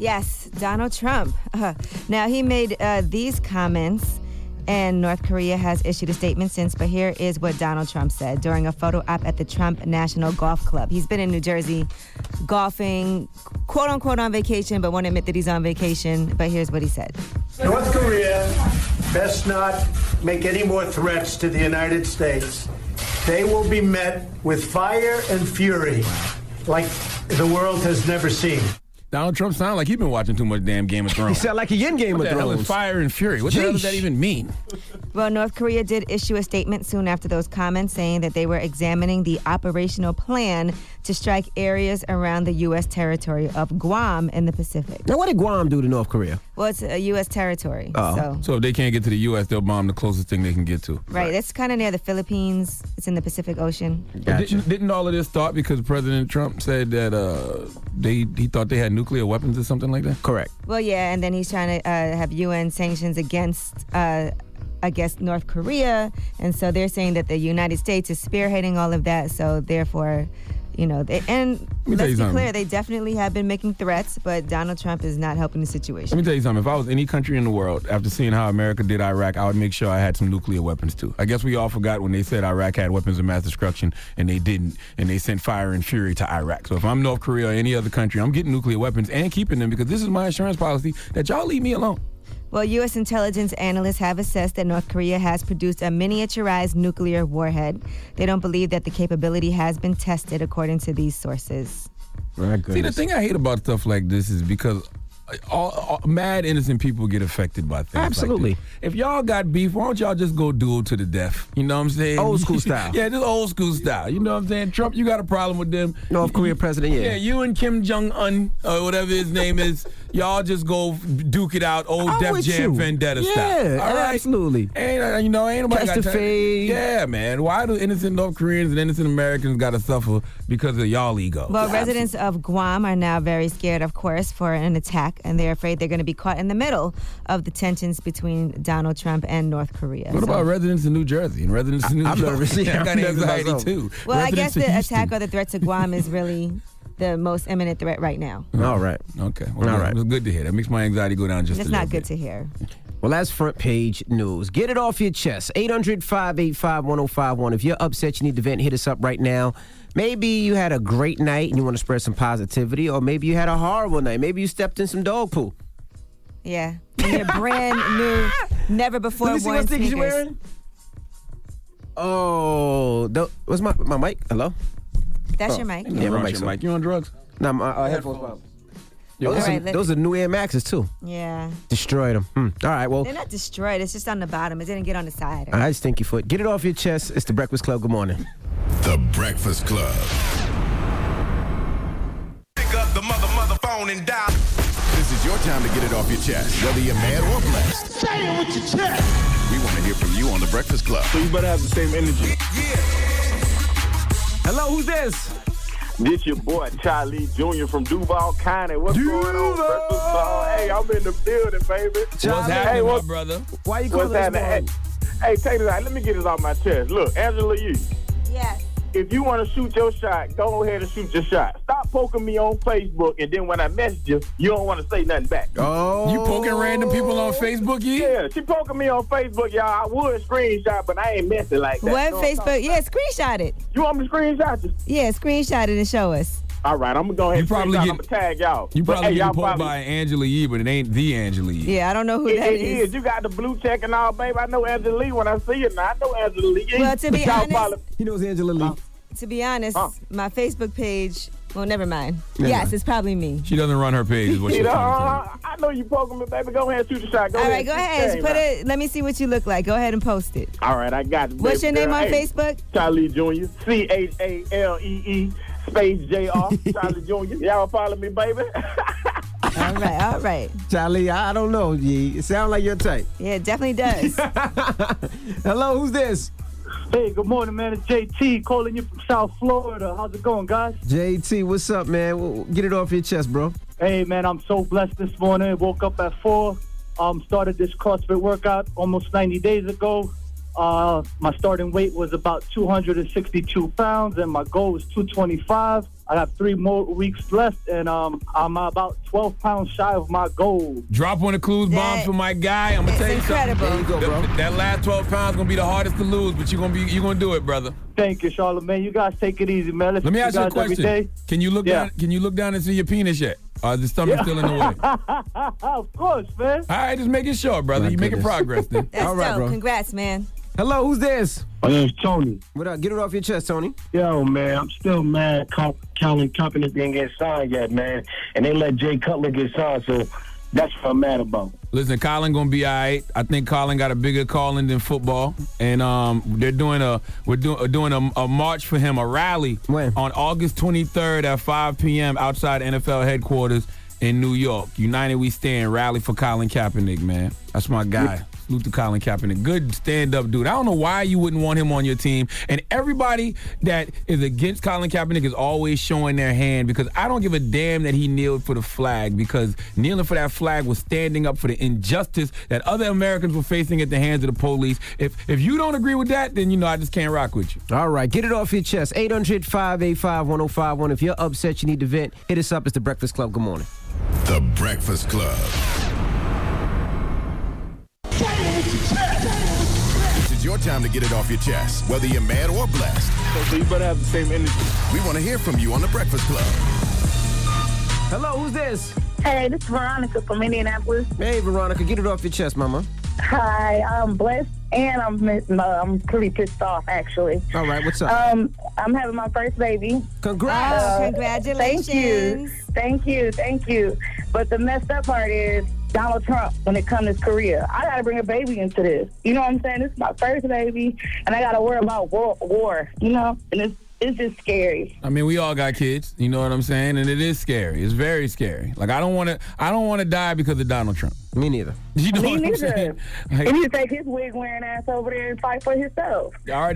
Yes, Donald Trump. Now, he made these comments, and North Korea has issued a statement since, but here is what Donald Trump said during a photo op at the Trump National Golf Club. He's been in New Jersey golfing, quote-unquote on vacation, but won't admit that he's on vacation. But here's what he said. North Korea best not make any more threats to the United States. They will be met with fire and fury like the world has never seen. Donald Trump sounds like he's been watching too much damn Game of He Thrones. sound like he in Game What of the hell is Thrones. fire and fury? What the hell does that Jeesh. even mean? Well, North Korea did issue a statement soon after those comments saying that they were examining the operational plan to strike areas around the U.S. territory of Guam in the Pacific. Now, what did Guam do to North Korea? Well, it's a U.S. territory. Oh. So if they can't get to the U.S., they'll bomb the closest thing they can get to. Right, it's kind of near the Philippines. It's in the Pacific Ocean. Gotcha. Didn't all of this start because President Trump said that he thought they had nuclear weapons or something like that? Correct. Well, yeah, and then he's trying to have UN sanctions against, I guess, North Korea. And so they're saying that the United States is spearheading all of that. So therefore, you know, tell let's you be something. clear, they definitely have been making threats, but Donald Trump is not helping the Let situation. me tell you something. If I was any country in the world, after seeing how America did Iraq, I would make sure I had some nuclear weapons too. I guess we all forgot when they said Iraq had weapons of mass destruction, and they didn't, and they sent fire and fury to Iraq. So if I'm North Korea or any other country, I'm getting nuclear weapons and keeping them because this is my insurance policy that y'all leave me alone. Well, U.S. intelligence analysts have assessed that North Korea has produced a miniaturized nuclear warhead. They don't believe that the capability has been tested, according to these sources. My See, the goodness. thing I hate about stuff like this is because all mad innocent people get affected by things. Absolutely. Like this. If y'all got beef, why don't y'all just go duel to the death? You know what I'm saying? Old school style. Yeah, just old school style. You know what I'm saying? Trump, you got a problem with them. North Korea president, yeah. Yeah, you and Kim Jong-un, or whatever his name is, y'all just go duke it out, old I'm Def with Jam you. Vendetta Yeah, style. All right? absolutely. Ain't ain't nobody Catch got the time. fade. Yeah, man. Why do innocent North Koreans and innocent Americans got to suffer because of y'all ego? Well, residents of Guam are now very scared, of course, for an attack, and they're afraid they're going to be caught in the middle of the tensions between Donald Trump and North Korea. What about residents in New Jersey and residents in New I'm York? nervous. Yeah, I got I'm nervous anxiety myself. too. Well, I guess Residents in the Houston. attack or the threat to Guam is really the most imminent threat right now. All right. Okay. Well, All yeah, right. It was good to hear. That makes my anxiety go down just It's a little not good bit. to hear. Well, that's front page news. Get it off your chest. 800-585-1051. If you're upset, you need to vent, hit us up right now. Maybe you had a great night and you want to spread some positivity, or maybe you had a horrible night. Maybe you stepped in some dog poo. Yeah. And they're brand new, never before Let me see worn what sneakers you sneakers. wearing. Oh, what's my mic? Hello? That's your mic. Yeah, my Wrong mic's shit, on. Mike. You on drugs? No, my headphones. Those, All right, those are new Air Maxes, too. Yeah. Destroyed them. All right, well, They're not destroyed. It's just on the bottom. It didn't get on the side. I just think your foot. Get it off your chest. It's the Breakfast Club. Good morning. The Breakfast Club. Pick up the mother phone and dial. This is your time to get it off your chest, whether you're mad or blessed. Say it with your chest. We want to hear from you on The Breakfast Club. You better have the same energy. Hello, who's this? This your boy, Charlie Jr. from Duval County. What's going on, Breakfast Club? Hey, I'm in the building, baby. What's Charlie, happening, hey, my what- brother? Why you What's calling us happening? morning? Hey, take this out. Let me get this off my chest. Look, Angela Yee, Yes. if you want to shoot your shot, go ahead and shoot your shot. Stop poking me on Facebook, and then when I message you, you don't want to say nothing back. Oh. You poking random people on Facebook, Yee? Yeah, she poking me on Facebook, y'all. I would screenshot, but I ain't messing like that. What You know I'm Facebook? talking Yeah, screenshot it. about? You want me to screenshot you? Yeah, screenshot it and show us. All right, I'm going to go ahead You and probably screenshot. get- I'm going to tag y'all. You But, probably hey, get y'all poked probably- by Angela Yee, but it ain't the Angela Yee. Yeah, I don't know who that It is. is. You got the blue check and all, babe. I know Angela Lee when I see it. Now I know Angela Lee. Well, to be Y'all honest- probably- He knows Angela Lee. To be honest, Huh. my Facebook page, well, never mind. Never Yes, mind. it's probably me. She doesn't run her page, is what You she's know, trying to tell you. I know you poking me, baby. Go ahead and shoot the shot. All right, go ahead. Hey, Put man. it. Let me see what you look like. Go ahead and post it. All right, I got it. What's your baby name girl. on Hey, Facebook? Charlie Jr. CHALEE space JR. Charlie Jr. Y'all follow me, baby. All right, all right. Charlie, I don't know. It sounds like your type. Yeah, it definitely does. Hello, who's this? Hey, good morning, man. It's JT calling you from South Florida. How's it going, guys? JT, what's up, man? Get it off your chest, bro. Hey, man, I'm so blessed this morning. Woke up at 4. Started this CrossFit workout almost 90 days ago. My starting weight was about 262 pounds, and my goal was 225. I have 3 more weeks left, and I'm about 12 pounds shy of my goal. Drop one of Clues bombs for my guy. I'm gonna tell you incredible. something. There you go, bro. That last 12 pounds gonna be the hardest to lose, but you're gonna do it, brother. Thank you, Charlamagne. You guys take it easy, man. Let me ask you a question. Can you look down? Can you look down and see your penis yet? Or is the stomach still in the way? Of course, man. All right, just making sure, brother. You're making progress then. That's All right, dope. bro. Congrats, man. Hello, who's this? My name's Tony. What up? Get it off your chest, Tony. Yo, man, I'm still mad Colin Kaepernick didn't get signed yet, man. And they let Jay Cutler get signed, so that's what I'm mad about. Listen, Colin gonna be all right. I think Colin got a bigger calling than football, and we're doing a march for him, a rally When? on August 23rd at 5 p.m. outside NFL headquarters in New York. United We Stand, rally for Colin Kaepernick, man. That's my guy. Salute to Colin Kaepernick. Good stand-up dude. I don't know why you wouldn't want him on your team. And everybody that is against Colin Kaepernick is always showing their hand, because I don't give a damn that he kneeled for the flag, because kneeling for that flag was standing up for the injustice that other Americans were facing at the hands of the police. If you don't agree with that, then I just can't rock with you. All right, get it off your chest. 800-585-1051. If you're upset, you need to vent, hit us up. It's The Breakfast Club. Good morning. The Breakfast Club. This is your time to get it off your chest, whether you're mad or blessed. So you better have the same energy. We want to hear from you on The Breakfast Club. Hello, who's this? Hey, this is Veronica from Indianapolis. Hey, Veronica, get it off your chest, mama. Hi, I'm blessed and I'm pretty pissed off, actually. All right, what's up? I'm having my first baby. Congrats. Oh, congratulations. Thank you. But the messed up part is Donald Trump, when it comes to his career. I got to bring a baby into this. You know what I'm saying? This is my first baby, and I got to worry about war, and it's just scary. I mean, we all got kids, you know what I'm saying? And it is scary. It's very scary. Like, I don't want to die because of Donald Trump. Me neither. You know Me what I'm neither. saying? He need to take his wig-wearing ass over there and fight for himself. I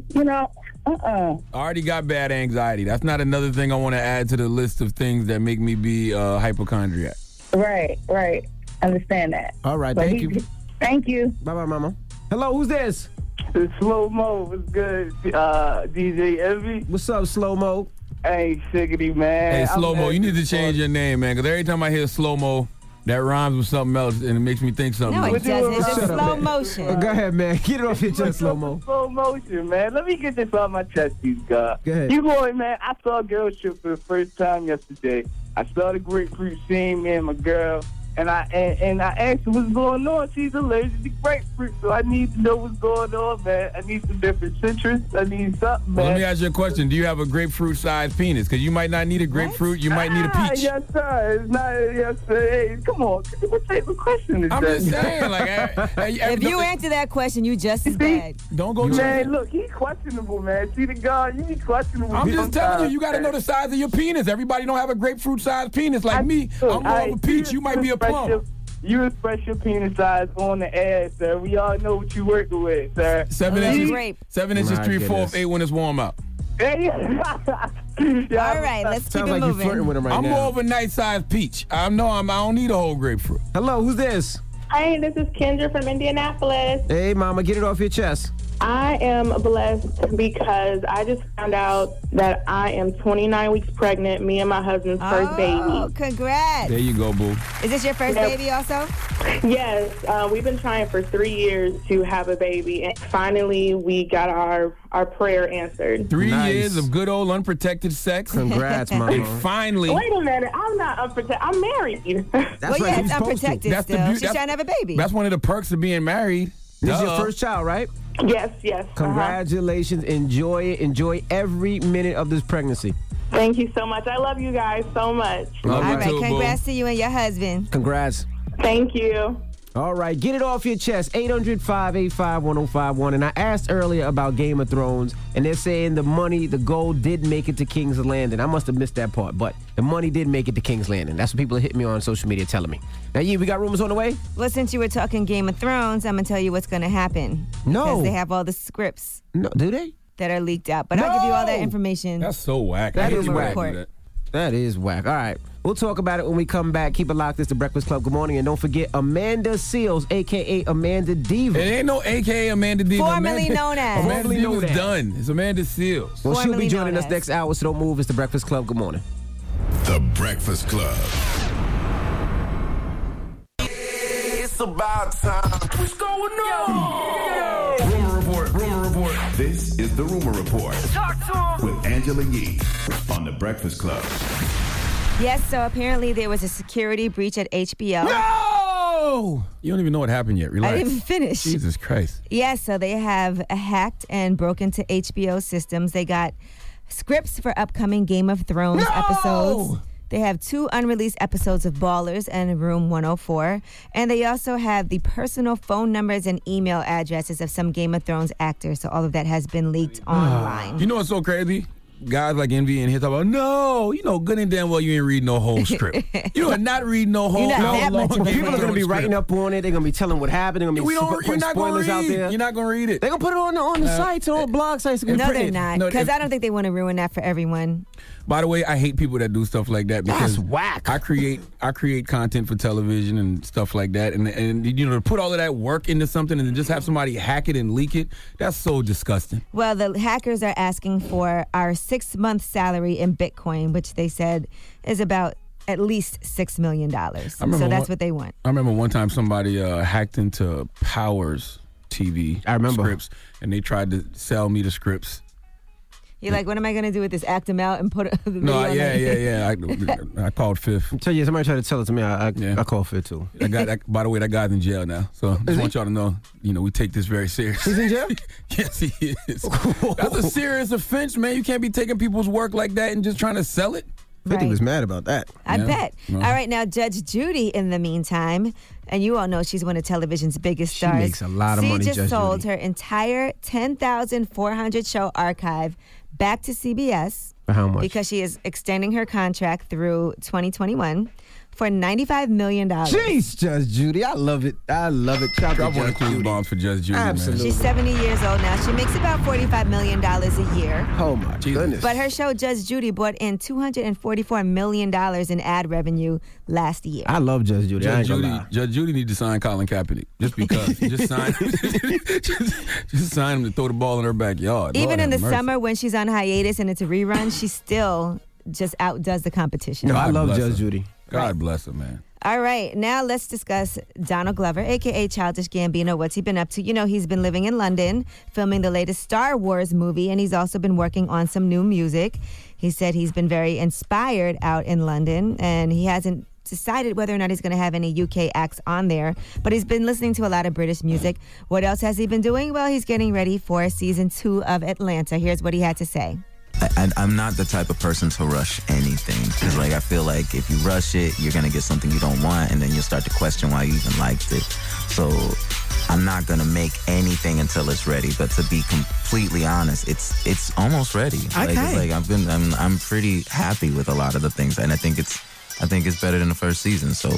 already got bad anxiety. That's not another thing I want to add to the list of things that make me be hypochondriac. Right. Understand that. All right, thank you. Thank you. Bye-bye, mama. Hello, who's this? It's Slow Mo. What's good? DJ Envy. What's up, Slow Mo? Hey, Shiggity, man. Hey, Slow Mo, you need to change your name, man, because every time I hear Slow Mo, that rhymes with something else, and it makes me think something No, else. it doesn't. It's just Shut up, slow man. motion. Go ahead, man. Get it off your chest, Slow Mo. Slow motion, man. Let me get this off my chest, you guys. Go ahead. You boy, man, I saw a girl trip for the first time yesterday. I saw the grapefruit scene, me and my girl. And I asked her what's going on. She's allergic to grapefruit, so I need to know what's going on, man. I need some different citrus. I need something, man. Well, let me ask you a question. Do you have a grapefruit-sized penis? Because you might not need a grapefruit. You might need a peach. Yes, sir. It's not, yes, sir. Hey, come on. What type of question is I'm that? just saying, like, If you answer that question, you just as bad. Don't go. Man, look, he's questionable, man. See the guy, he's questionable. I'm just telling you got to know the size of your penis. Everybody don't have a grapefruit-sized penis like me. I'm more of a peach. You might be a plum. You express your penis size on the air, sir. We all know what you working with, sir. 7 inches, 7 inches, 3/4, 8 when it's warm out. All right, let's keep Sounds it like you're moving. flirting with him right I'm now. more of a nice-sized peach. I don't need a whole grapefruit. Hello, who's this? Hi, this is Kendra from Indianapolis. Hey, mama, get it off your chest. I am blessed because I just found out that I am 29 weeks pregnant, me and my husband's first baby. Congrats. There you go, boo. Is this your first baby also? Yes, we've been trying for 3 years to have a baby, and finally we got our prayer answered. 3 years of good old unprotected sex. Congrats, mama. And finally. Wait a minute, I'm not unprotected. I'm married. Well, yeah, it's unprotected still. She's trying to have a baby. That's one of the perks of being married. This is your first child, right? Yes. Congratulations. Enjoy it. Enjoy every minute of this pregnancy. Thank you so much. I love you guys so much. All right, congrats to you and your husband. Congrats. Thank you. All right, get it off your chest. 800-585-1051. And I asked earlier about Game of Thrones, and they're saying the gold did make it to King's Landing. I must have missed that part, but the money did make it to King's Landing. That's what people are hitting me on social media telling me. Now, we got rumors on the way? Well, since you were talking Game of Thrones, I'm going to tell you what's going to happen. No. Because they have all the scripts. No, do they? That are leaked out. But I'll give you all that information. That's so whack. That I hate is when whack. they do that. That is whack. All right. We'll talk about it when we come back. Keep it locked. It's The Breakfast Club. Good morning. And don't forget Amanda Seals, a.k.a. Amanda Diva. It ain't no a.k.a. Amanda Diva. Formerly known as. Amanda Diva's done. It's Amanda Seals. Well, she'll Formerly be joining known us next hour, so don't move. It's The Breakfast Club. Good morning. The Breakfast Club. It's about time. What's going on? Rumor report. Rumor report. This is the Rumor Report. Talk to him. With Angela Yee on The Breakfast Club. Yes, so apparently there was a security breach at HBO. No! You don't even know what happened yet. Relax. I didn't even finish. Jesus Christ. Yes, so they have hacked and broke into HBO systems. They got scripts for upcoming Game of Thrones episodes. They have 2 unreleased episodes of Ballers and Room 104. And they also have the personal phone numbers and email addresses of some Game of Thrones actors. So all of that has been leaked online. You know what's so crazy? Guys like Envy and here talk about, no, you know good and damn well you ain't reading no whole script. You are not reading no whole People are Game going to be writing up on it. They're going to be telling what happened. They're going to be putting spoilers out there. You're not going to read it. They're going to put it on the sites, on blog sites. No, they're not. Because I don't think they want to ruin that for everyone. By the way, I hate people that do stuff like that because That's whack. I create content for television and stuff like that, and you know, to put all of that work into something and then just have somebody hack it and leak it, that's so disgusting. Well, the hackers are asking for our 6-month salary in Bitcoin, which they said is about at least $6 million. So that's what they want. I remember one time somebody hacked into Powers TV scripts, and they tried to sell me the scripts. You're like, what am I going to do with this? Act them out and put the video on yeah. I called Fifth. So yeah, somebody tried to tell it to me. I called Fifth too. By the way, that guy's in jail now. So I just want y'all to know, we take this very serious. He's in jail? Yes, he is. That's a serious offense, man. You can't be taking people's work like that and just trying to sell it. 50 was mad about that. I bet. All right, now Judge Judy, in the meantime, and you all know she's one of television's biggest stars. She makes a lot of money, She just Judge sold Judy. her entire 10,400 show archive back to CBS. For how much? Because she is extending her contract through 2021 for $95 million. Jeez, Judge Judy. I love it. I love it. Shout out to Judge Judy. Bombs for Judge Judy, Absolutely. She's 70 years old now. She makes about $45 million a year. Oh, my goodness. But her show, Judge Judy, brought in $244 million in ad revenue last year. I love Judge Judy. Judge Judy need to sign Colin Kaepernick just because. just sign him to throw the ball in her backyard. Even Lord in the have mercy. summer when she's on hiatus and it's a rerun, she still just outdoes the competition. No, I love bless Judge her. Judy. God bless her, man. All right, now let's discuss Donald Glover, a.k.a. Childish Gambino. What's he been up to? You know, he's been living in London, filming the latest Star Wars movie, and he's also been working on some new music. He said he's been very inspired out in London, and he hasn't decided whether or not he's going to have any UK acts on there, but he's been listening to a lot of British music. What else has he been doing? Well, he's getting ready for season 2 of Atlanta. Here's what he had to say. I'm not the type of person to rush anything because, I feel like if you rush it, you're going to get something you don't want, and then you'll start to question why you even liked it. So I'm not going to make anything until it's ready. But to be completely honest, it's almost ready. Okay. I'm pretty happy with a lot of the things, and I think it's better than the first season. So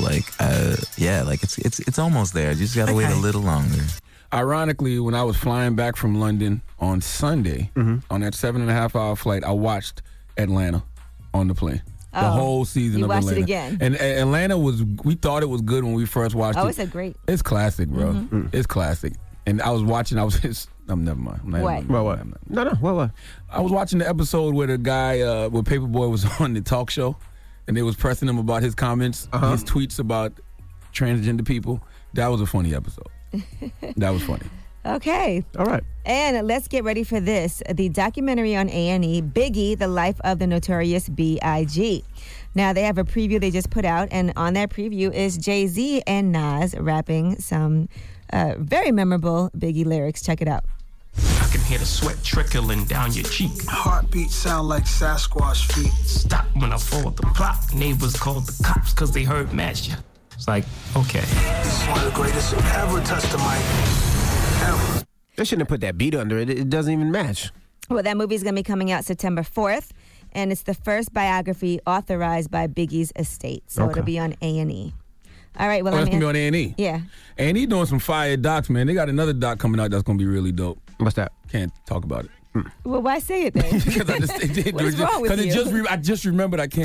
it's almost there. You just got to wait a little longer. Ironically, when I was flying back from London on Sunday, on that 7.5-hour flight, I watched Atlanta on the plane. The whole season of Atlanta. You watched it again. And Atlanta we thought it was good when we first watched it. Oh, it's a great. It's classic, bro. It's classic. And I was watching, never mind. What? What? No, what? I was watching the episode where the guy, where Paperboy was on the talk show, and they was pressing him about his comments, his tweets about transgender people. That was a funny episode. That was funny. Okay. All right. And let's get ready for this. The documentary on A&E, Biggie, The Life of the Notorious B.I.G. Now, they have a preview they just put out, and on that preview is Jay-Z and Nas rapping some very memorable Biggie lyrics. Check it out. I can hear the sweat trickling down your cheek. Heartbeat sound like Sasquatch feet. Stop when I fall the plot. Neighbors called the cops because they heard Master. It's like, okay. This is one of the greatest who ever touched the mic. Ever. They shouldn't have put that beat under it. It doesn't even match. Well, that movie is going to be coming out September 4th, and it's the first biography authorized by Biggie's estate. So it'll be on A&E. All right, well, that's going to be on A&E? Yeah. A&E doing some fire docs, man. They got another doc coming out that's going to be really dope. What's that? Can't talk about it. Well, why say it then? Because What's wrong with you? I just remembered I can't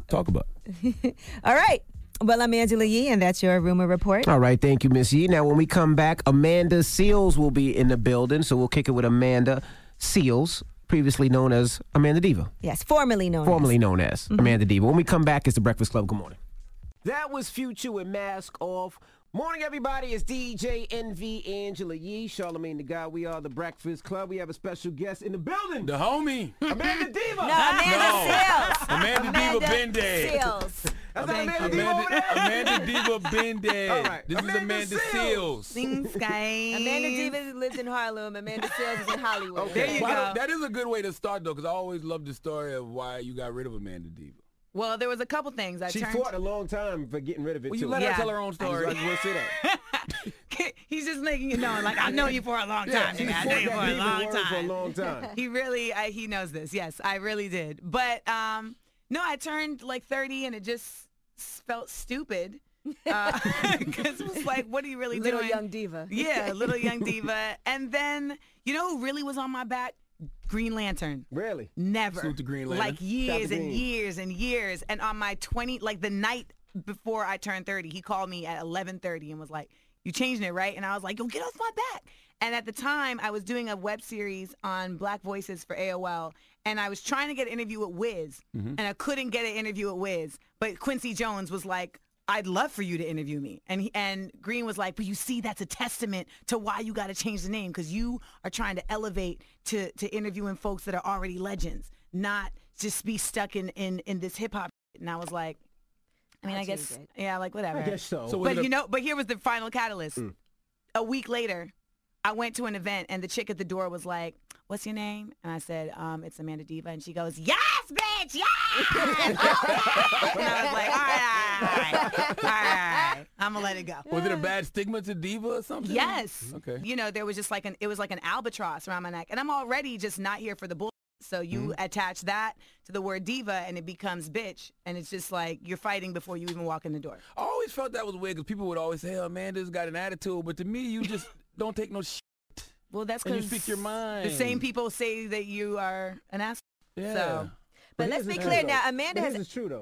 talk about. All right. Well, I'm Angela Yee, and that's your rumor report. All right, thank you, Miss Yee. Now, when we come back, Amanda Seales will be in the building, so we'll kick it with Amanda Seales, previously known as Amanda Diva. Yes, formerly known as. Amanda Diva. When we come back, it's The Breakfast Club. Good morning. That was Future with Mask Off. Morning, everybody. It's DJ NV, Angela Yee, Charlamagne the God. We are The Breakfast Club. We have a special guest in the building. The homie. Amanda Diva. Amanda Seales. Amanda Diva been dead. Seales. That's not Amanda Diva over there? Amanda Diva been dead. All right. This is Amanda Seales. Thanks, guys. Amanda Diva lives in Harlem. Amanda Seales is in Hollywood. Okay. There you go. That is a good way to start, though, because I always love the story of why you got rid of Amanda Diva. Well, there was a couple things. She fought a long time for getting rid of it, Well, too. you let her tell her own story. I just want to say that. He's just making it known, like, I've known you for a long time. She nigga. I fought know you that for a Diva long word time. for a long time. He really, he knows this. Yes, I really did. But, no, I turned like 30 and it just felt stupid. Because it was like, what are you really doing? Little young diva. Yeah, little young diva. And then, you know who really was on my back? Green Lantern. Really? Never. Salute to Green Lantern. Like years Captain and Green. years and years. And on my 20, like the night before I turned 30, he called me at 11:30 and was like, you changing it, right? And I was like, yo, get off my back. And at the time, I was doing a web series on Black Voices for AOL, and I was trying to get an interview with Wiz, and I couldn't get an interview with Wiz. But Quincy Jones was like, I'd love for you to interview me. And Green was like, but you see, that's a testament to why you got to change the name, because you are trying to elevate to interviewing folks that are already legends, not just be stuck in this hip hop. And I was like, I mean, I guess, yeah, like whatever. I guess so. But here was the final catalyst. A week later, I went to an event and the chick at the door was like, what's your name? And I said, it's Amanda Diva. And she goes, yes, bitch, yes! And I was like, all right, I'm gonna let it go. Was it a bad stigma to Diva or something? Yes. Okay. You know, there was just like it was like an albatross around my neck. And I'm already just not here for the bull. So you attach that to the word diva and it becomes bitch. And it's just like you're fighting before you even walk in the door. I always felt that was weird because people would always say, oh, Amanda's got an attitude. But to me, you just don't take no shit. Well, that's and you because speak your mind. the same people say that you are an asshole. Yeah. So. But let's be clear now. Amanda has. This is true, though.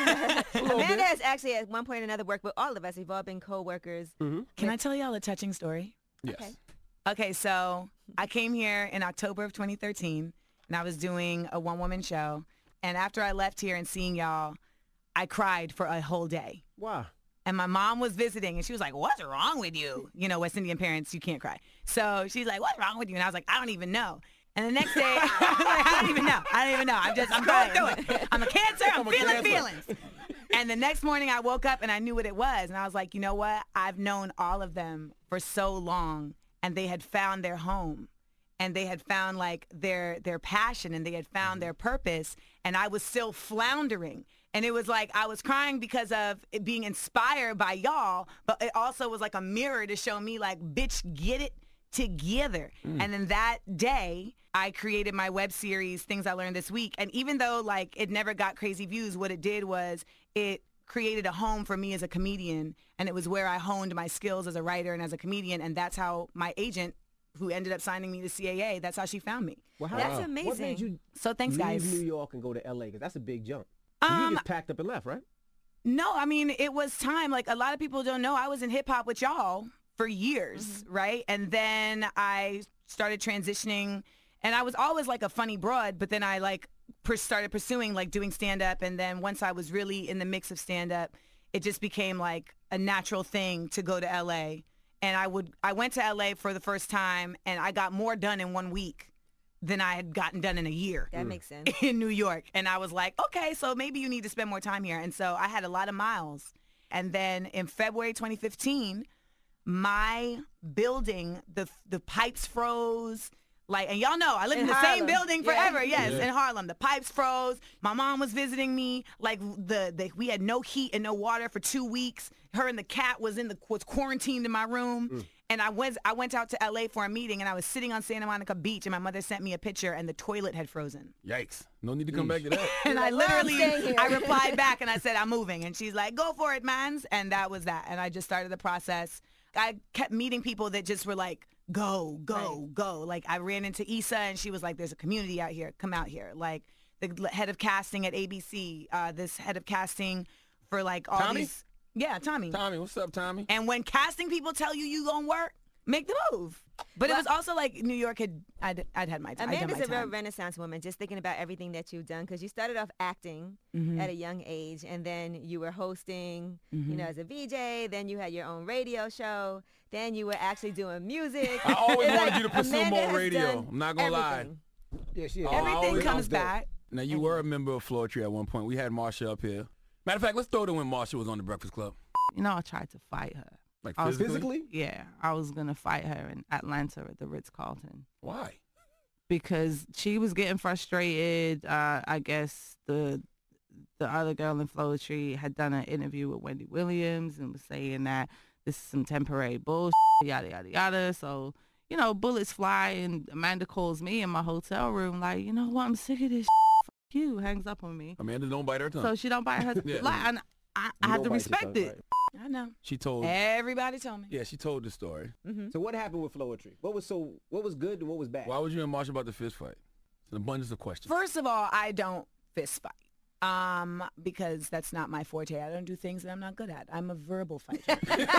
Amanda has actually at one point or another worked with all of us. We've all been co-workers. Can I tell y'all a touching story? Yes. Okay, so I came here in October of 2013, and I was doing a one-woman show. And after I left here and seeing y'all, I cried for a whole day. Wow. And my mom was visiting, and she was like, what's wrong with you? You know, West Indian parents, you can't cry. So she's like, what's wrong with you? And I was like, I don't even know. And the next day, I was like, I don't even know. I'm going through it. I'm a Cancer. I'm feeling feelings. And the next morning I woke up and I knew what it was. And I was like, you know what? I've known all of them for so long, and they had found their home, and they had found like their passion, and they had found their purpose. And I was still floundering. And it was like I was crying because of it being inspired by y'all, but it also was like a mirror to show me like, bitch, get it together. And then that day, I created my web series, Things I Learned This Week. And even though like it never got crazy views, what it did was it created a home for me as a comedian. And it was where I honed my skills as a writer and as a comedian. And that's how my agent, who ended up signing me to CAA, that's how she found me. Well, That's amazing. What made you So thanks, guys. leave New York and go to L.A.? Because that's a big jump. So you just packed up and left, right? No, I mean, it was time. Like, a lot of people don't know, I was in hip-hop with y'all for years, right? And then I started transitioning, and I was always, like, a funny broad, but then I, like, started pursuing, like, doing stand-up, and then once I was really in the mix of stand-up, it just became, like, a natural thing to go to L.A., and I went to L.A. for the first time, and I got more done in 1 week than I had gotten done in a year. That makes sense. In New York. And I was like, okay, so maybe you need to spend more time here. And so I had a lot of miles. And then in February 2015, my building, the pipes froze. Like, and y'all know, I lived in the same building forever. Yes, in Harlem. The pipes froze. My mom was visiting me. Like, we had no heat and no water for 2 weeks. Her and the cat was quarantined in my room. And I went out to LA for a meeting, and I was sitting on Santa Monica Beach, and my mother sent me a picture, and the toilet had frozen. Yikes. No need to come back to that. And I replied back, and I said, I'm moving. And she's like, go for it, mans. And that was that. And I just started the process. I kept meeting people that just were like, go, go, go. Like, I ran into Issa, and she was like, there's a community out here. Come out here. Like, the head of casting at ABC, this head of casting for like all Tommy? these. Yeah, Tommy. Tommy, what's up, Tommy? And when casting people tell you gonna work, make the move. But it was also like New York I'd had my time. Amanda's a real Renaissance woman, just thinking about everything that you've done, because you started off acting at a young age, and then you were hosting, you know, as a VJ. Then you had your own radio show. Then you were actually doing music. I always It's wanted like you to pursue Amanda more has radio. done I'm not gonna lie. everything. Yeah, she is. Everything comes back. Now, you were a member of Floetry at one point. We had Marsha up here. Matter of fact, let's throw it in when Marsha was on the Breakfast Club. You know, I tried to fight her. Like I was- physically? Yeah, I was gonna fight her in Atlanta at the Ritz-Carlton. Why? Because she was getting frustrated. I guess the other girl in Floetry had done an interview with Wendy Williams and was saying that this is some temporary bullshit, yada yada yada. So, you know, bullets fly, and Amanda calls me in my hotel room like, you know what, I'm sick of this. Fuck you, hangs up on me. Amanda don't bite her tongue. So she don't bite her. Yeah. Like, and I have to respect it. I know. She told. Everybody told me. Yeah, she told the story. So what happened with Floetry? What was good and what was bad? Why was you and Marsha about the fist fight? It's an abundance of questions. First of all, I don't fist fight. Because that's not my forte. I don't do things that I'm not good at. I'm a verbal fighter.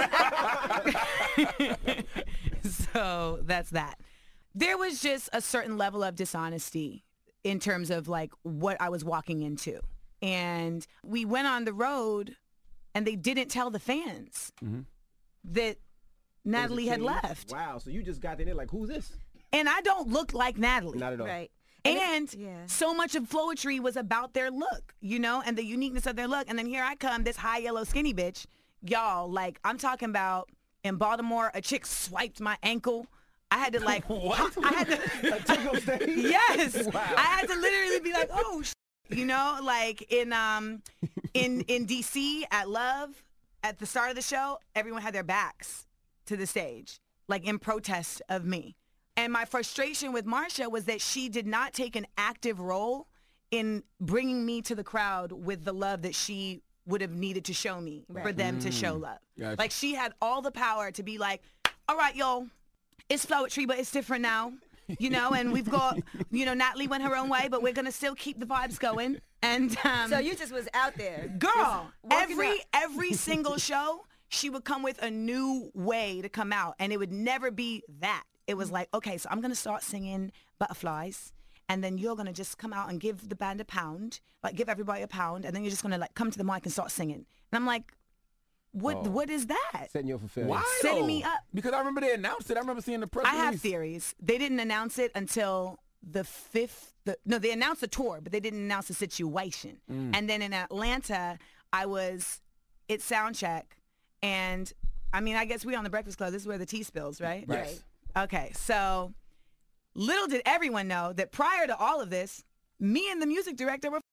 So that's that. There was just a certain level of dishonesty in terms of like what I was walking into. And we went on the road and they didn't tell the fans that Natalie had left. Wow, so you just got in there like, who's this? And I don't look like Natalie. Not at all. Right. And so much of Floetry was about their look, you know, and the uniqueness of their look. And then here I come, this high yellow skinny bitch. Y'all, like, I'm talking about in Baltimore, a chick swiped my ankle. I had to like, what? I had to take on stage? Yes. Wow. I had to literally be like, oh, you know, like in DC at Love, at the start of the show, everyone had their backs to the stage, like in protest of me. And my frustration with Marsha was that she did not take an active role in bringing me to the crowd with the love that she would have needed to show me for them to show love. Gotcha. Like she had all the power to be like, all right, yo, it's Floetry, but it's different now. You know, and we've got, you know, Natalie went her own way, but we're going to still keep the vibes going. And So you just was out there. girl, Just walking every single show, she would come with a new way to come out, and it would never be that. It was like, okay, so I'm going to start singing Butterflies, and then you're going to just come out and give the band a pound, like give everybody a pound, and then you're just going to like come to the mic and start singing. And I'm like, what is that? Setting you up for failure. Why Setting though? me up. Because I remember they announced it. I remember seeing the press I have release. theories. They didn't announce it until the 5th. They announced the tour, but they didn't announce the situation. And then in Atlanta, I was at Soundcheck, and I mean, I guess we on the Breakfast Club. This is where the tea spills, right? Yes. Right. Okay, so little did everyone know that prior to all of this, me and the music director were.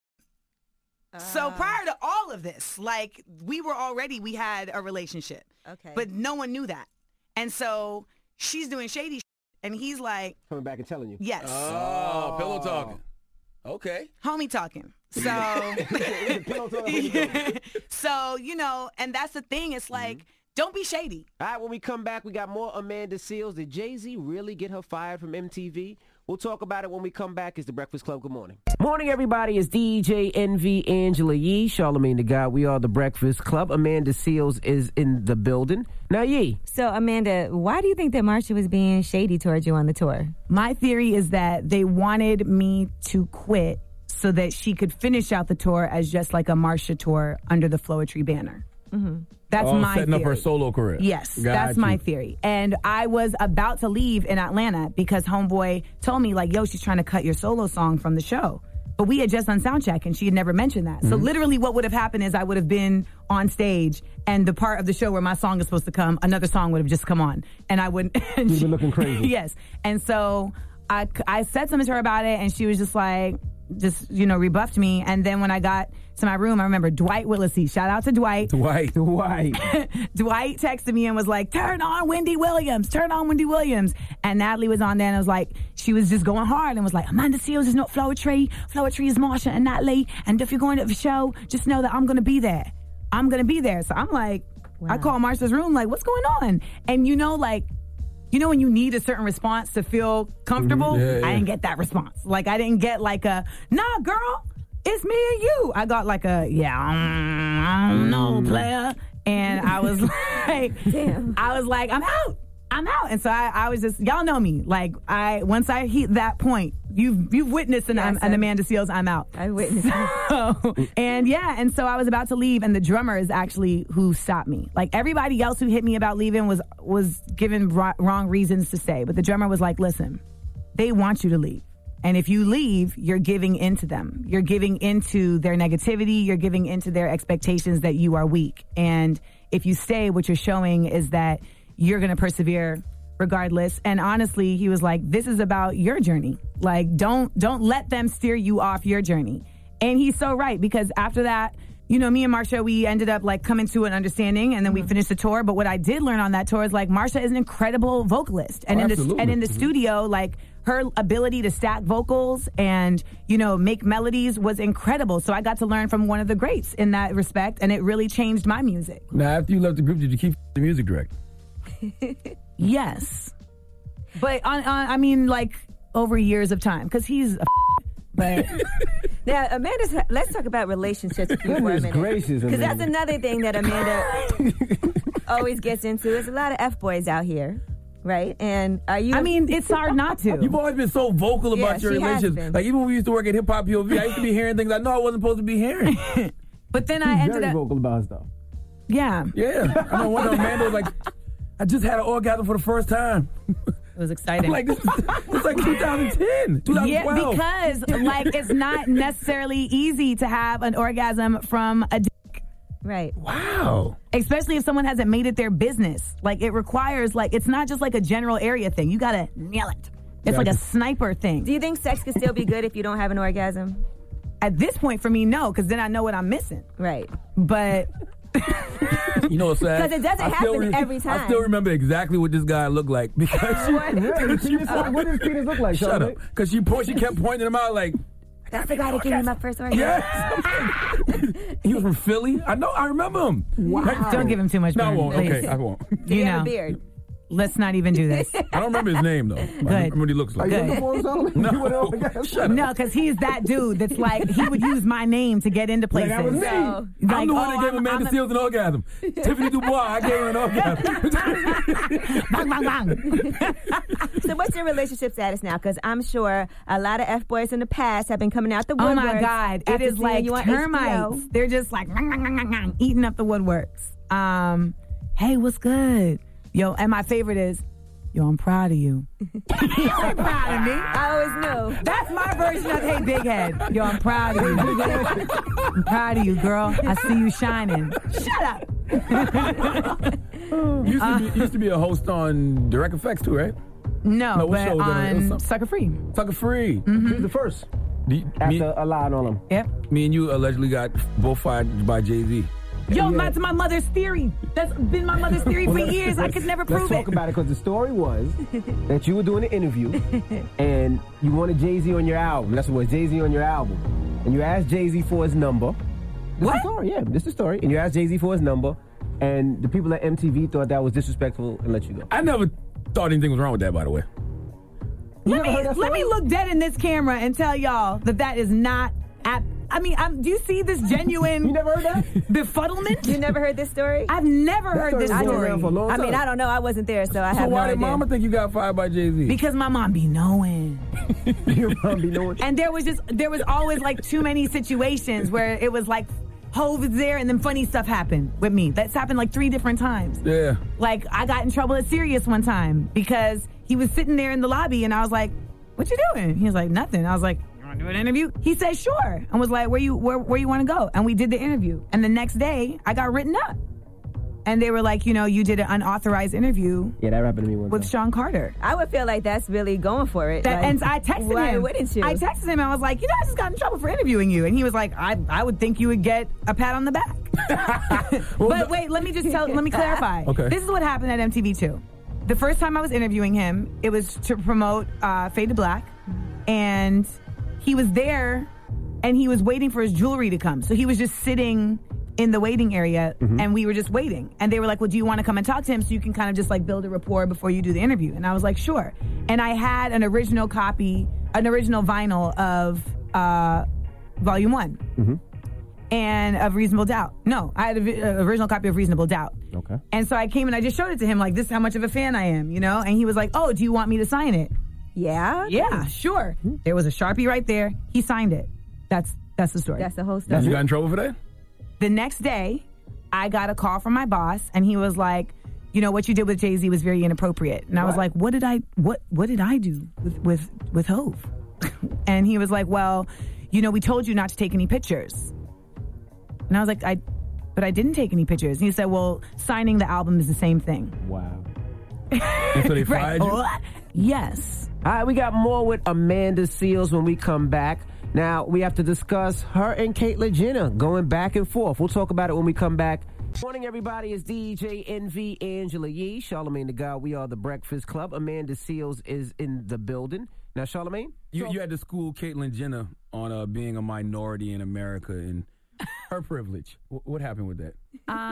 So prior to all of this, like we had a relationship. Okay. But no one knew that. And so she's doing shady shit, and he's like, Coming back and telling you. yes. Oh, pillow talking. Okay. Homie talking. So, Pillow talking. so, you know, and that's the thing. It's like, don't be shady. All right, when we come back, we got more Amanda Seales. Did Jay-Z really get her fired from MTV? We'll talk about it when we come back. It's The Breakfast Club. Good morning. Morning, everybody. It's DJ NV Angela Yee, Charlamagne the God. We are The Breakfast Club. Amanda Seales is in the building. Now, Yee. So, Amanda, why do you think that Marsha was being shady towards you on the tour? My theory is that they wanted me to quit so that she could finish out the tour as just like a Marsha tour under the Floetry banner. That's my setting theory. up her solo career. Yes, Got that's you. my theory. And I was about to leave in Atlanta because Homeboy told me, like, yo, she's trying to cut your solo song from the show. But we had just done Soundcheck, and she had never mentioned that. So literally what would have happened is I would have been on stage, and the part of the show where my song is supposed to come, another song would have just come on. And I wouldn't... You've been looking crazy. Yes. And so I said something to her about it, and she was just like... rebuffed me. And then when I got to my room, I remember Dwight Willisey. Shout out to Dwight. Dwight. Dwight texted me and was like, turn on Wendy Williams. And Natalie was on there and she was just going hard and was like, Amanda Seales is not Floetry. Floetry is Marsha and Natalie. And if you're going to the show, just know that I'm going to be there. So I'm like, I call Marsha's room, like, what's going on? And you know when you need a certain response to feel comfortable? Yeah, yeah. I didn't get that response. Like, I didn't get like a, nah, girl, it's me and you. I got like a, I don't know, player. And I was like, Damn. I was like, I'm out. And so I was just, y'all know me. Like, once I hit that point, you've witnessed an Amanda Seales, I'm out. I witnessed it. And so I was about to leave, and the drummer is actually who stopped me. Like, everybody else who hit me about leaving was given wrong reasons to stay. But the drummer was like, listen, they want you to leave. And if you leave, you're giving into them. You're giving into their negativity. You're giving into their expectations that you are weak. And if you stay, what you're showing is that you're going to persevere regardless. And honestly, he was like, this is about your journey. Like, don't let them steer you off your journey. And he's so right, because after that, you know, me and Marsha, we ended up like coming to an understanding, and then we finished the tour. But what I did learn on that tour is like Marsha is an incredible vocalist. And in the studio, like, her ability to stack vocals and, you know, make melodies was incredible. So I got to learn from one of the greats in that respect, and it really changed my music. Now, after you left the group, did you keep the music direct? Yes. But I mean, like, over years of time, because he's a but now, Amanda, let's talk about relationships with you for a minute. Gracious, because that's another thing that Amanda always gets into. There's a lot of F-boys out here, right? And are you? I mean, it's hard not to. You've always been so vocal about your she has relationships. been. Like, even when we used to work at Hip Hop POV, I used to be hearing things I know I wasn't supposed to be hearing. But then I ended very up vocal about stuff. Yeah. Yeah. I know one time Amanda was like, I just had an orgasm for the first time. It was exciting. I'm like, it's like 2010, 2012. Yeah, because like it's not necessarily easy to have an orgasm from a dick. Right. Wow. Especially if someone hasn't made it their business. Like, it requires, like, it's not just like a general area thing. You gotta nail it. It's like a sniper thing. Do you think sex could still be good if you don't have an orgasm? At this point, for me, no, because then I know what I'm missing. Right. But You know what's sad? Because it doesn't happen every time. I still remember exactly what this guy looked like because What? What does penis look like? Shut up. Because she kept pointing him out like, that's the guy that gave me my first orgasm. yes. He was from Philly. I remember him. Wow. don't give him too much No, I burn, won't. please. Okay, I won't. Do you have know. a beard? Let's not even do this. I don't remember his name though. I remember what he looks like. Good. No, shut up. No, because he's that dude that's like, he would use my name to get into places. That was me. So- I'm the one that gave Amanda Seales an orgasm. Tiffany Dubois, I gave her an orgasm. Bang, bang, bang. So what's your relationship status now? Because I'm sure a lot of F-boys in the past have been coming out the woodworks. Oh my God. It after is seeing like you on termites. HBO. They're just like eating up the woodworks. Hey, what's good? Yo, and my favorite is, yo, I'm proud of you. You ain't proud of me. I always knew. That's my version of hey, big head. Yo, I'm proud of you. I'm proud of you, girl. I see you shining. Shut up. You used to be a host on Direct Effects too, right? No, what but show was that? It was on something- Sucker Free. Sucker Free. Who's the first? After a line on him. Yep. Me and you allegedly got both fired by Jay-Z. Yo, that's my mother's theory. That's been my mother's theory for years. I could never prove Let's talk it. about it because the story was that you were doing an interview and you wanted Jay-Z on your album. That's what it was, Jay-Z on your album. And you asked Jay-Z for his number. This is the story, yeah, this is the story. And you asked Jay-Z for his number, and the people at MTV thought that was disrespectful and let you go. I never thought anything was wrong with that, by the way. Let me look dead in this camera and tell y'all that is not do you see this genuine You never heard that? befuddlement? You never heard this story? I've never heard this story's been story. around for a long I mean, time. I don't know. I wasn't there, so I So have no why did idea. Mama think you got fired by Jay-Z? Because my mom be knowing. Your mom be knowing. And there was always like too many situations where it was like Hove is there and then funny stuff happened with me. That's happened like 3 different times. Yeah. Like I got in trouble at Sirius one time because he was sitting there in the lobby and I was like, what you doing? He was like, nothing. I was like, you want to do an interview? He said, sure. And was like, where you want to go? And we did the interview. And the next day I got written up. And they were like, you did an unauthorized interview Yeah, that happened to me one with time. Sean Carter. I would feel like that's really going for it. Like, And I texted why him. wouldn't you? I texted him and I was like, I just got in trouble for interviewing you. And he was like, I would think you would get a pat on the back. But wait, let me clarify. Okay. This is what happened at MTV2. The first time I was interviewing him, it was to promote Fade to Black. And he was there and he was waiting for his jewelry to come. So he was just sitting in the waiting area, Mm-hmm. and we were just waiting. And they were like, well, do you want to come and talk to him so you can kind of just like build a rapport before you do the interview? And I was like, sure. And I had an original vinyl of Volume 1 Mm-hmm. and of Reasonable Doubt. No, I had an original copy of Reasonable Doubt. Okay. And so I came and I just showed it to him, like, this is how much of a fan I am, you know? And he was like, oh, do you want me to sign it? Yeah? Yeah, sure. There was a Sharpie right there. He signed it. That's the story. That's the whole story. You got in trouble for that? The next day, I got a call from my boss, and he was like, you know, what you did with Jay-Z was very inappropriate. And I was like, what did I do with Hove? And he was like, well, you know, we told you not to take any pictures. And I was like, but I didn't take any pictures. And he said, well, signing the album is the same thing. Wow. And so they fired you? Yes. All right, we got more with Amanda Seales when we come back. Now, we have to discuss her and Caitlyn Jenner going back and forth. We'll talk about it when we come back. Morning, everybody. It's DJ Envy, Angela Yee, Charlamagne the God. We are the Breakfast Club. Amanda Seales is in the building. Now, Charlamagne? You had to school Caitlyn Jenner on being a minority in America and her privilege. What happened with that?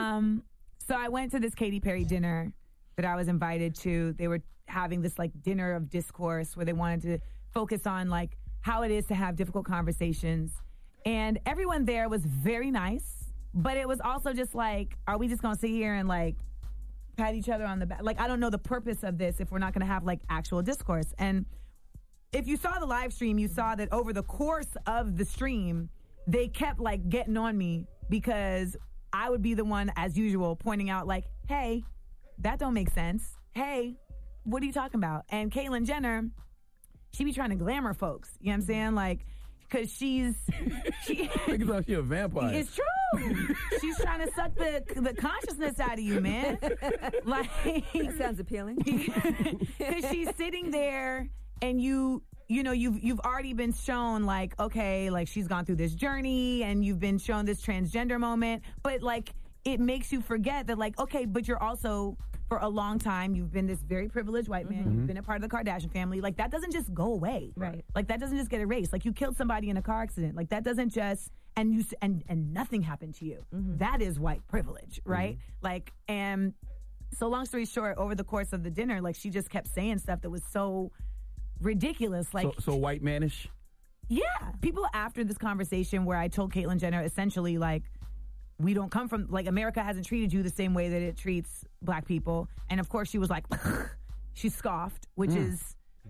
So I went to this Katy Perry dinner that I was invited to. They were having this like dinner of discourse where they wanted to focus on like how it is to have difficult conversations. And everyone there was very nice, but it was also just like, are we just going to sit here and like pat each other on the back? Like, I don't know the purpose of this if we're not going to have like actual discourse. And if you saw the live stream, you saw that over the course of the stream, they kept like getting on me because I would be the one, as usual, pointing out like, hey, that don't make sense. Hey, what are you talking about? And Caitlyn Jenner, she be trying to glamour folks. You know what I'm saying? Like, because she Think about she a vampire. it's true. She's trying to suck the consciousness out of you, man. Like, That sounds appealing. because she's sitting there and you know, you've already been shown like, okay, like she's gone through this journey and you've been shown this transgender moment, but like it makes you forget that like, okay, but you're also, for a long time, you've been this very privileged white man. You've been a part of the Kardashian family. Like that doesn't just go away. Right. Like that doesn't just get erased. Like you killed somebody in a car accident. Like that doesn't just, and nothing happened to you. That is white privilege, right? Like, and so long story short, over the course of the dinner, like she just kept saying stuff that was so ridiculous. Like, so white manish? yeah. People after this conversation where I told Caitlyn Jenner essentially like, we don't come from, like, America hasn't treated you the same way that it treats black people. And of course she was like, she scoffed, which is,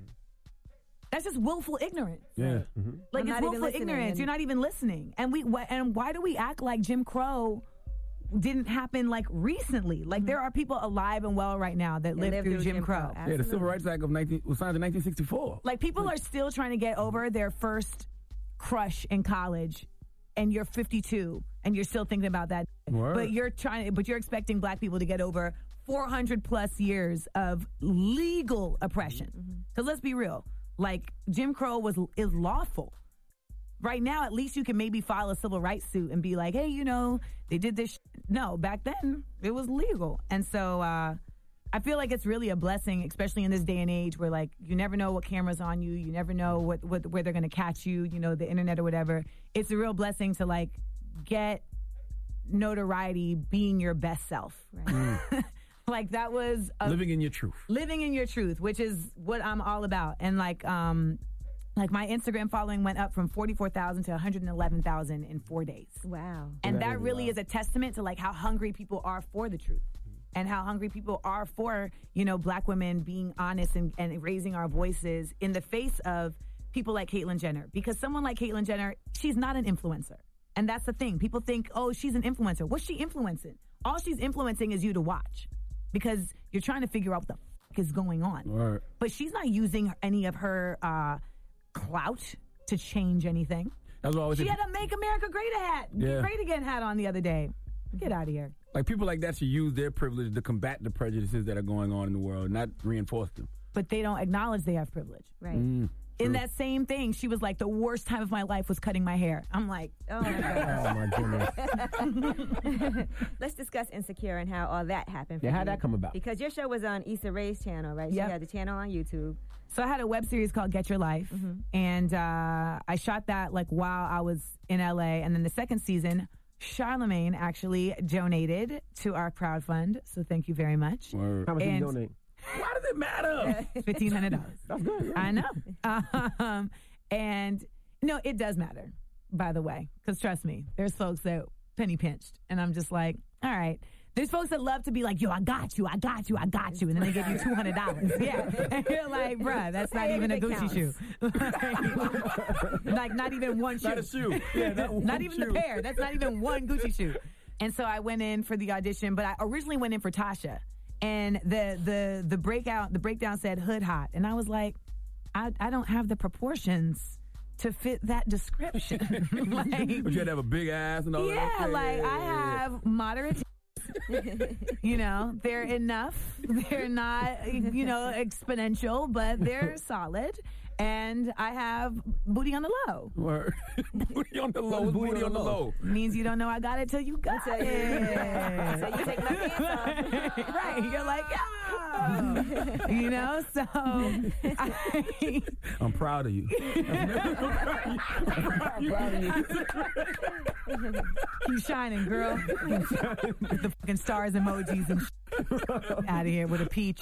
that's just willful ignorance. Yeah. Like, I'm it's not even willful listening, ignorance. and- You're not even listening. And why do we act like Jim Crow didn't happen like recently? Like there are people alive and well right now that lived through Jim Crow. Yeah, the Civil Rights Act was signed in 1964. Like people are still trying to get over their first crush in college, and you're 52 and you're still thinking about that. Word. But you're expecting black people to get over 400 plus years of legal oppression. Because let's be real, like Jim Crow is lawful. Right now, at least you can maybe file a civil rights suit and be like, hey, you know, they did this. No, back then it was legal. And so I feel like it's really a blessing, especially in this day and age where like you never know what camera's on you. You never know where they're going to catch you, you know, the internet or whatever. It's a real blessing to like get notoriety being your best self. Right? Like that was Living in your truth. Living in your truth, which is what I'm all about. And like my Instagram following went up from 44,000 to 111,000 in 4 days. Wow. And that really is a testament to like how hungry people are for the truth. And how hungry people are for, you know, black women being honest and raising our voices in the face of people like Caitlyn Jenner. Because someone like Caitlyn Jenner, she's not an influencer. And that's the thing. People think, oh, she's an influencer. What's she influencing? All she's influencing is you to watch. Because you're trying to figure out what the fuck is going on. Right. But she's not using any of her clout to change anything. That's what I always She say. had a Make America Great Again hat on the other day. Get out of here. Like people like that should use their privilege to combat the prejudices that are going on in the world, not reinforce them. But they don't acknowledge they have privilege. Right. In that same thing, she was like, the worst time of my life was cutting my hair. I'm like, Oh my God. Oh, my goodness. Let's discuss Insecure and how all that happened. For Yeah, how'd you. that come about? Because your show was on Issa Rae's channel, right? Yep. She had the channel on YouTube. So I had a web series called Get Your Life, and I shot that like while I was in LA. And then the second season, Charlemagne actually donated to our crowdfund, so thank you very much. Word. How much did you donate? Why does it matter? $1,500. That's good. Yeah. I know. And no, it does matter, by the way, because trust me, there's folks that penny pinched, and I'm just like, all right. There's folks that love to be like, yo, I got you, and then they give you $200. Yeah, and you're like, bruh, that's not even a Gucci shoe. Like, not even one shoe. Not a shoe. Yeah, not even the pair. That's not even one Gucci shoe. And so I went in for the audition, but I originally went in for Tasha, and the breakdown said hood hot, and I was like, I don't have the proportions to fit that description. Like, but you had to have a big ass and all that. Yeah, like I have moderate. You know, they're enough. They're not, exponential, but they're solid. And I have booty on the low. Word. Booty on the low. Booty on the low. Means you don't know I got it till you got it. So you take my pants off. Right. You're like, yeah. So I'm proud of you. Keep shining, girl. With the fucking stars emojis and out of here with a peach.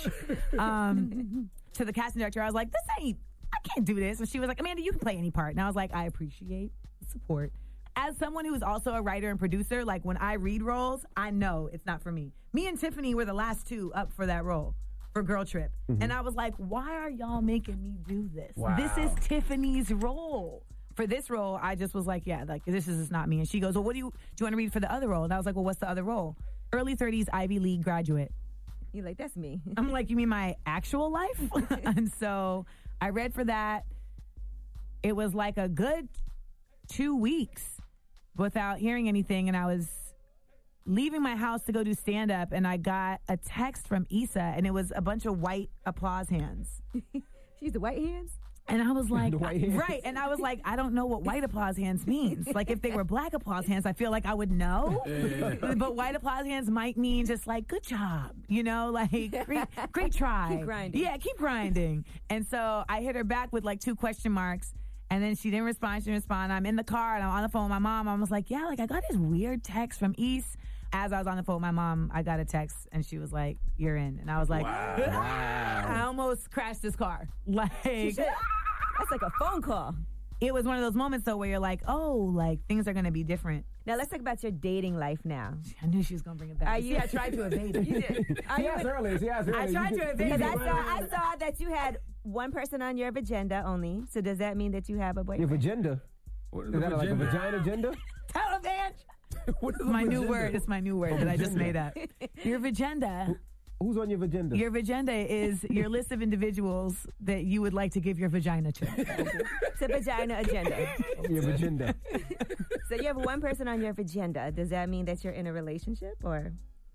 To the casting director, I was like, I can't do this. And she was like, Amanda, you can play any part. And I was like, I appreciate the support. As someone who's also a writer and producer, like when I read roles, I know it's not for me. Me and Tiffany were the last two up for that role for Girl Trip. Mm-hmm. And I was like, why are y'all making me do this? Wow. This is Tiffany's role. For this role, I just was like, yeah, like this is not me. And she goes, well, do you want to read for the other role? And I was like, well, what's the other role? Early 30s Ivy League graduate. You're like, that's me. I'm like, you mean my actual life? And so I read for that. It was like a good 2 weeks without hearing anything. And I was leaving my house to go do stand-up, and I got a text from Issa, and it was a bunch of white applause hands. She's the white hands? And I was like, right. And I was like, I don't know what white applause hands means. Like, if they were black applause hands, I feel like I would know. But white applause hands might mean just like, good job, like great try. Keep grinding. Yeah, keep grinding. And so I hit her back with like 2 question marks. And then she didn't respond. She didn't respond. I'm in the car and I'm on the phone with my mom. I was like, yeah, like I got this weird text from East. As I was on the phone with my mom, I got a text and she was like, you're in. And I was like, wow. I almost crashed this car. Like, that's like a phone call. It was one of those moments though where you're like, oh, like things are going to be different. Now let's talk about your dating life now. I knew she was going to bring it back. I tried to evade it. You did. She asked earlier. I tried to evade it. I saw that you had one person on your agenda only. So does that mean that you have a boyfriend? Your agenda? Is that like a vagina agenda? Tell him, Ange. What is my new word? It's my new word that I just made up. Your vagenda. Who's on your vagina? Your vagina is your list of individuals that you would like to give your vagina to. It's a vagina agenda. Your vagina. So you have one person on your vagina. Does that mean that you're in a relationship or?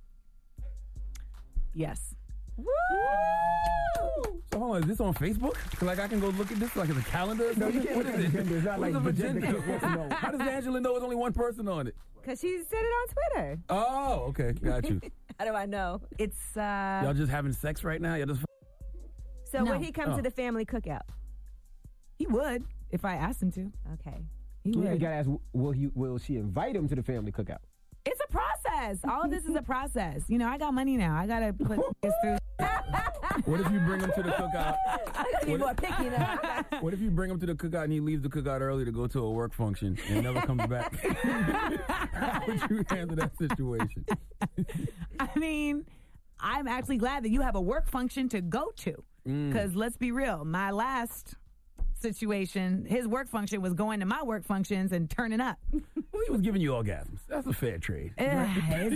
Yes. Woo! So hold on, is this on Facebook? Like I can go look at this like it's a calendar? No, you can't. What is it? It's not like vagina. How does Angela know there's only one person on it? Because she said it on Twitter. Oh, okay, got you. How do I know? It's y'all just having sex right now? Y'all just. So would he come to the family cookout? He would if I asked him to. Okay. He would. You gotta ask, will she invite him to the family cookout? It's a process. All of this is a process. I got money now. I gotta put this through. What if you bring him to the cookout? I gotta be more picky now. What if you bring him to the cookout and he leaves the cookout early to go to a work function and never comes back? How would you handle that situation? I mean, I'm actually glad that you have a work function to go to. Because let's be real, my last situation, his work function was going to my work functions and turning up. Well, he was giving you orgasms. That's a fair trade. Is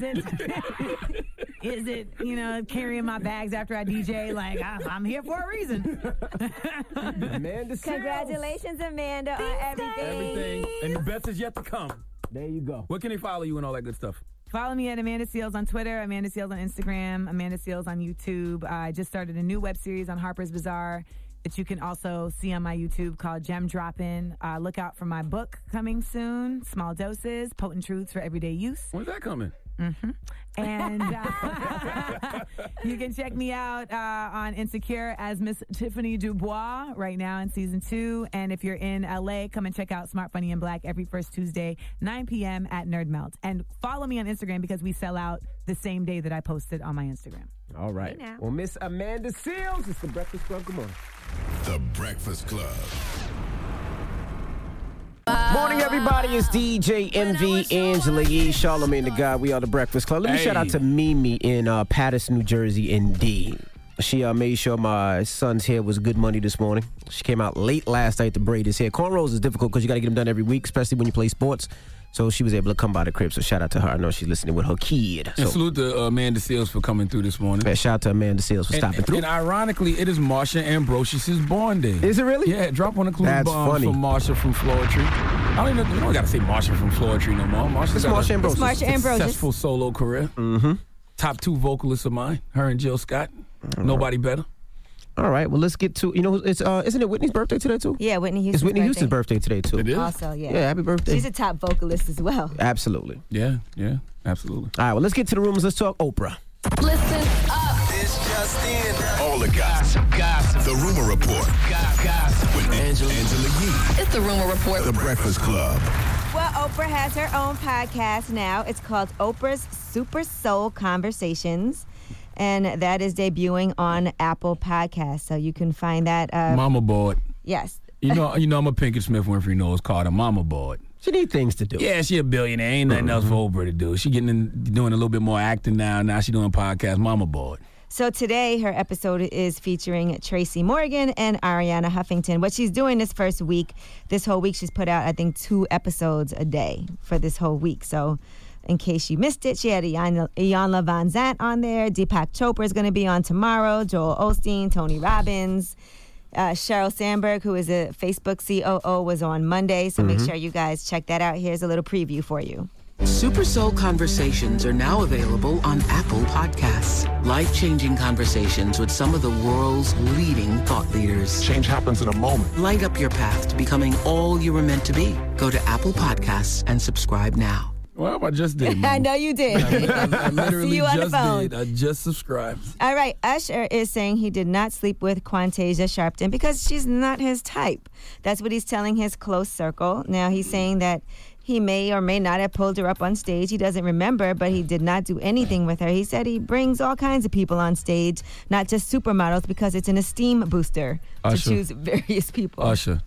it, carrying my bags after I DJ? Like, I'm here for a reason. Amanda Seales. Congratulations, Amanda, on everything. And the best is yet to come. There you go. Where can they follow you and all that good stuff? Follow me at Amanda Seales on Twitter, Amanda Seales on Instagram, Amanda Seales on YouTube. I just started a new web series on Harper's Bazaar that you can also see on my YouTube called Gem Droppin'. Look out for my book coming soon, Small Doses, Potent Truths for Everyday Use. When's that coming? And you can check me out on Insecure as Miss Tiffany Dubois right now in season 2. And if you're in LA, come and check out Smart, Funny, and Black every first Tuesday, 9 p.m. at Nerd Melt. And follow me on Instagram because we sell out the same day that I posted on my Instagram. All right. Well, Miss Amanda Seals, it's the Breakfast Club. Come on. The Breakfast Club. Morning, everybody. It's DJ MV, Angela Yee, Charlamagne the God. We are the Breakfast Club. Let me shout out to Mimi in Paterson, New Jersey, indeed. She made sure my son's hair was good money this morning. She came out late last night to braid his hair. Cornrows is difficult because you got to get them done every week, especially when you play sports. So she was able to come by the crib. So shout out to her. I know she's listening with her kid. And salute to Amanda Seals for coming through this morning. Yeah, shout out to Amanda Seals for stopping through. And ironically, it is Marsha Ambrosius' born day. Is it really? Yeah, drop one of clues That's bombs funny. from Marsha from Floor Tree. I don't even know. You don't got to say Marsha from Floor Tree no more. It's Marsha Ambrosius. It's Marsha Ambrosius. Successful solo career. Mm-hmm. Top 2 vocalists of mine, her and Jill Scott. Nobody better. All right, well, let's get to, it's isn't it Whitney's birthday today, too? Yeah, Whitney Houston's It's Whitney birthday. Houston's birthday today, too. It is? Also, yeah. Yeah, happy birthday. She's a top vocalist as well. Absolutely. Yeah, absolutely. All right, well, let's get to the rumors. Let's talk Oprah. Listen up. It's just in. All the gossip. The Rumor Report. Gossip. With Angela Yee. It's the Rumor Report. The Breakfast Club. Well, Oprah has her own podcast now. It's called Oprah's Super Soul Conversations. And that is debuting on Apple Podcasts. So you can find that. Mama board. Yes. You know, I'm a Pinkett Smith Winfrey Knowles called a mama board. She need things to do. Yeah, she a billionaire. Ain't nothing else for Oprah to do. She doing a little bit more acting now. Now she doing podcast. Mama board. So today, her episode is featuring Tracy Morgan and Ariana Huffington. What she's doing this whole week, she's put out, I think, 2 episodes a day for this whole week. So in case you missed it, she had Iyanla Van Zant on there. Deepak Chopra is going to be on tomorrow. Joel Osteen, Tony Robbins. Sheryl Sandberg, who is a Facebook COO, was on Monday. So make sure you guys check that out. Here's a little preview for you. Super Soul Conversations are now available on Apple Podcasts. Life-changing conversations with some of the world's leading thought leaders. Change happens in a moment. Light up your path to becoming all you were meant to be. Go to Apple Podcasts and subscribe now. Well, I just did. I know you did. I literally See you on the just phone. did. I just subscribed. All right, Usher is saying he did not sleep with Quantasia Sharpton because she's not his type. That's what he's telling his close circle. Now, he's saying that he may or may not have pulled her up on stage. He doesn't remember, but he did not do anything with her. He said he brings all kinds of people on stage, not just supermodels, because it's an esteem booster to choose various people. Usher,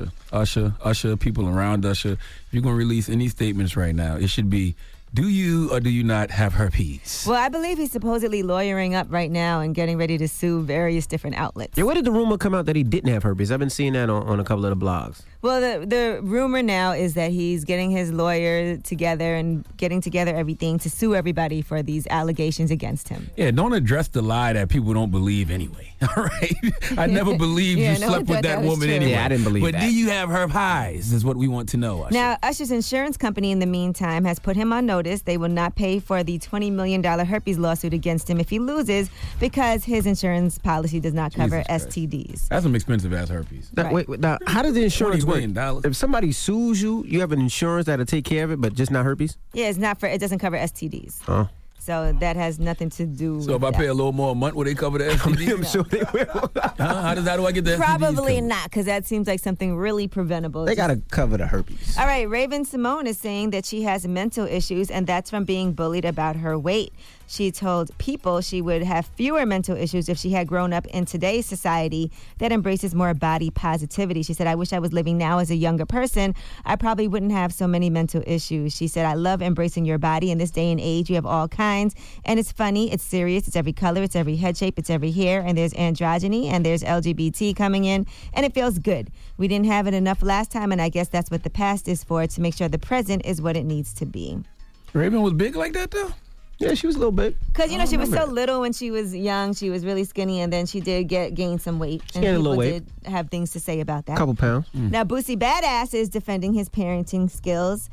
people around Usher. If you're going to release any statements right now, it should be, do you or do you not have herpes? Well, I believe he's supposedly lawyering up right now and getting ready to sue various different outlets. Yeah, where did the rumor come out that he didn't have herpes? I've been seeing that on a couple of the blogs. Well, the rumor now is that he's getting his lawyer together and getting together everything to sue everybody for these allegations against him. Yeah, don't address the lie that people don't believe anyway. All right? I never believed you slept with that woman anyway. Yeah, I didn't believe but that. Do you have herpes is what we want to know, Usher. Now, Usher's insurance company, in the meantime, has put him on notice. They will not pay for the $20 million herpes lawsuit against him if he loses because his insurance policy does not cover STDs. That's some expensive-ass herpes. Now, wait, now, how does the insurance work? $20 million. If somebody sues you, you have an insurance that'll take care of it, but just not herpes? Yeah, it doesn't cover STDs. Oh. So that has nothing to do So with if I that. pay a little more a month, will they cover the STDs? I'm sure they will. How do I get the STDs Probably covered? not, because that seems like something really preventable. They got to cover the herpes. All right, Raven Simone is saying that she has mental issues, and that's from being bullied about her weight. She told People she would have fewer mental issues if she had grown up in today's society that embraces more body positivity. She said, I wish I was living now as a younger person. I probably wouldn't have so many mental issues. She said, I love embracing your body. In this day and age, you have all kinds, and it's funny, it's serious, it's every color, it's every head shape, it's every hair, and there's androgyny, and there's LGBT coming in, and it feels good. We didn't have it enough last time, and I guess that's what the past is for, to make sure the present is what it needs to be. Raven was big like that, though? Yeah, she was a little big. Because, she was so little when she was young. She was really skinny, and then she did gain some weight. And gained a people little weight. did have things to say about that. Couple pounds. Now, Boosie Badass is defending his parenting skills.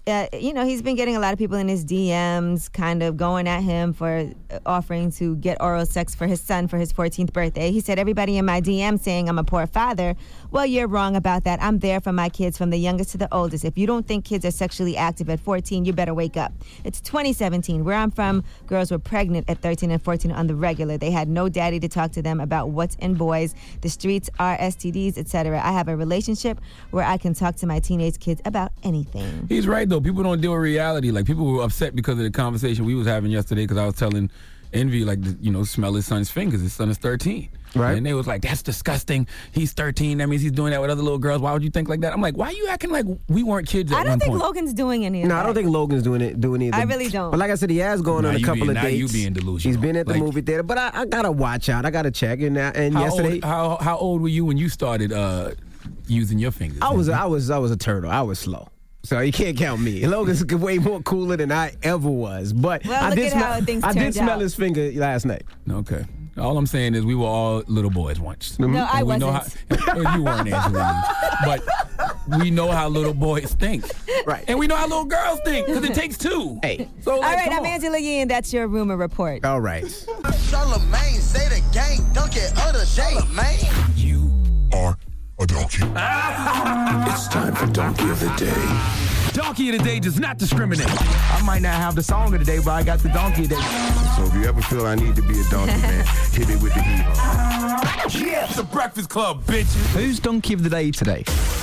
he's been getting a lot of people in his DMs kind of going at him for offering to get oral sex for his son for his 14th birthday. He said, everybody in my DM saying I'm a poor father. Well, you're wrong about that. I'm there for my kids from the youngest to the oldest. If you don't think kids are sexually active at 14, you better wake up. It's 2017. Where I'm from, girls were pregnant at 13 and 14 on the regular. They had no daddy to talk to them about what's in boys. The streets are STDs, etc. I have a relationship where I can talk to my teenage kids about anything. He's right, though. People don't deal with reality. Like, people were upset because of the conversation we was having yesterday because I was telling Envy, like, smell his son's fingers. His son is 13. Right. And they was like, that's disgusting. He's 13. That means he's doing that with other little girls. Why would you think like that? I'm like, why are you acting like we weren't kids at one point? I don't think Logan's doing any of that. No, I don't think Logan's doing either. I really don't. But like I said, he has gone on a couple of dates. You being delusional. He's been at the movie theater. But I got to watch out. I got to check. And yesterday. How old were you when you started using your fingers? I was a turtle. I was slow. So you can't count me. Logan's way more cooler than I ever was. But I did smell his finger last night. Okay. All I'm saying is we were all little boys once. No, I wasn't. You weren't, Angelina. But we know how little boys think. Right. And we know how little girls think because it takes two. Hey. So, all right, I'm Angela Yee, and that's your rumor report. All right. Charlamagne, say the gang, dunk it other day, man. You are a donkey. It's time for Donkey of the Day. Donkey of the Day does not discriminate. I might not have the song of the day, but I got the Donkey of the Day. So if you ever feel I need to be a donkey, man, hit it with the heat. Yeah, the Breakfast Club, bitches. Who's Donkey of the Day today?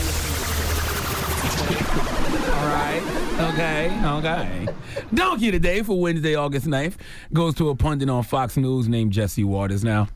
All right. Okay. Donkey of the Day for Wednesday, August 9th goes to a pundit on Fox News named Jesse Waters. Now,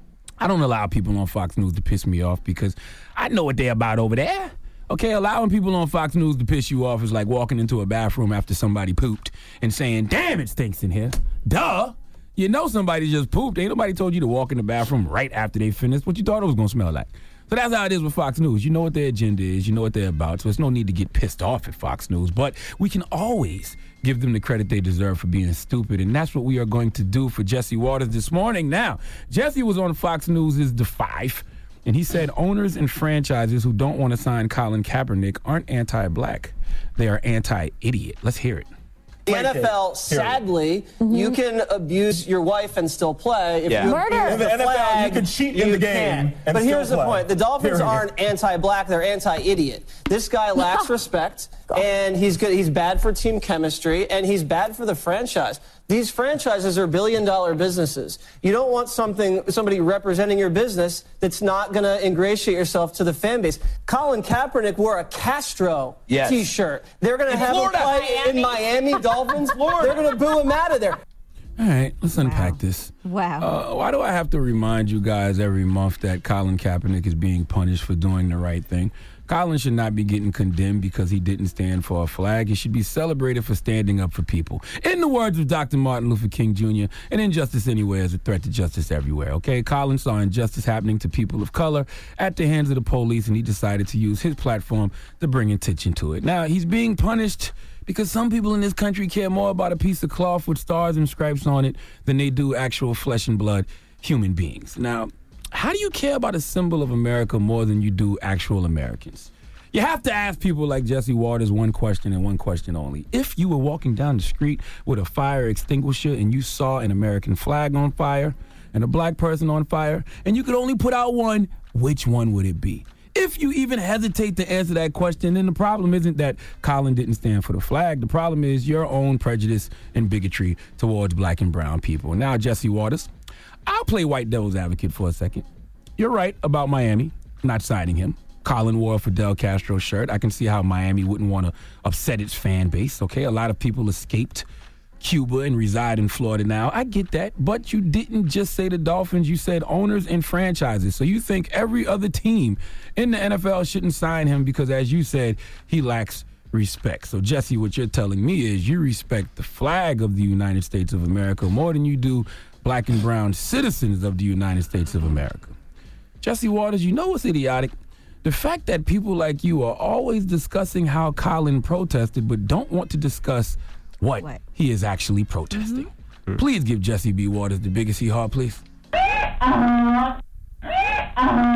I don't allow people on Fox News to piss me off because I know what they're about over there. Okay, allowing people on Fox News to piss you off is like walking into a bathroom after somebody pooped and saying, damn, it stinks in here. Duh. You know somebody just pooped. Ain't nobody told you to walk in the bathroom right after they finished what you thought it was going to smell like. So that's how it is with Fox News. You know what their agenda is. You know what they're about. So there's no need to get pissed off at Fox News. But we can always give them the credit they deserve for being stupid. And that's what we are going to do for Jesse Waters this morning. Now, Jesse was on Fox News' The Five. And he said owners and franchises who don't want to sign Colin Kaepernick aren't anti-black. They are anti-idiot. Let's hear it. The NFL, sadly, you can abuse your wife and still play. If you Murder. In the NFL, you can cheat in the game and But still here's the play. point. The Dolphins aren't anti-black. They're anti-idiot. This guy lacks respect, and he's good. He's bad for team chemistry, and he's bad for the franchise. These franchises are billion-dollar businesses. You don't want somebody representing your business that's not going to ingratiate yourself to the fan base. Colin Kaepernick wore a Castro T-shirt. They're going to have him play in Miami Dolphins. They're going to boo him out of there. All right, let's unpack this. Wow. Why do I have to remind you guys every month that Colin Kaepernick is being punished for doing the right thing? Colin should not be getting condemned because he didn't stand for a flag. He should be celebrated for standing up for people. In the words of Dr. Martin Luther King Jr., an injustice anywhere is a threat to justice everywhere, okay? Colin saw injustice happening to people of color at the hands of the police, and he decided to use his platform to bring attention to it. Now, he's being punished because some people in this country care more about a piece of cloth with stars and stripes on it than they do actual flesh and blood human beings. Now, how do you care about a symbol of America more than you do actual Americans? You have to ask people like Jesse Waters one question and one question only. If you were walking down the street with a fire extinguisher and you saw an American flag on fire and a black person on fire, and you could only put out one, which one would it be? If you even hesitate to answer that question, then the problem isn't that Colin didn't stand for the flag. The problem is your own prejudice and bigotry towards black and brown people. Now, Jesse Waters, I'll play white devil's advocate for a second. You're right about Miami not signing him. Colin wore a Fidel Castro shirt. I can see how Miami wouldn't want to upset its fan base, okay? A lot of people escaped Cuba and reside in Florida now. I get that, but you didn't just say the Dolphins. You said owners and franchises. So you think every other team in the NFL shouldn't sign him because, as you said, he lacks respect. So, Jesse, what you're telling me is you respect the flag of the United States of America more than you do black and brown citizens of the United States of America. Jesse Waters, you know what's idiotic? The fact that people like you are always discussing how Colin protested but don't want to discuss what he is actually protesting. Mm-hmm. Please give Jesse B. Waters the biggest hee-haw, please.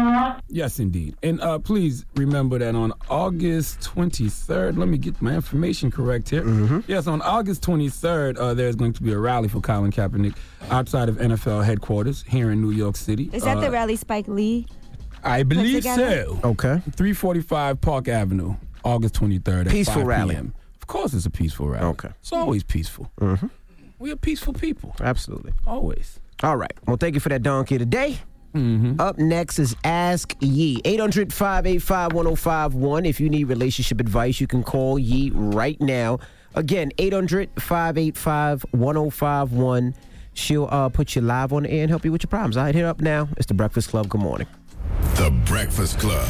Yes, indeed. And please remember that on August 23rd, let me get my information correct here. Yes, on August 23rd, there's going to be a rally for Colin Kaepernick outside of NFL headquarters here in New York City. Is that the rally Spike Lee? I believe so. Okay. 345 Park Avenue, August 23rd at Peaceful 5 rally. p.m. Of course it's a peaceful rally. Okay. It's always peaceful. We're peaceful people. Absolutely. Always. All right. Well, thank you for that donkey today. Up next is Ask Yee. 800-585-1051. If you need relationship advice, you can call Yee right now. Again, 800-585-1051. She'll put you live on the air and help you with your problems. All right, hit up now. It's The Breakfast Club. Good morning. The Breakfast Club.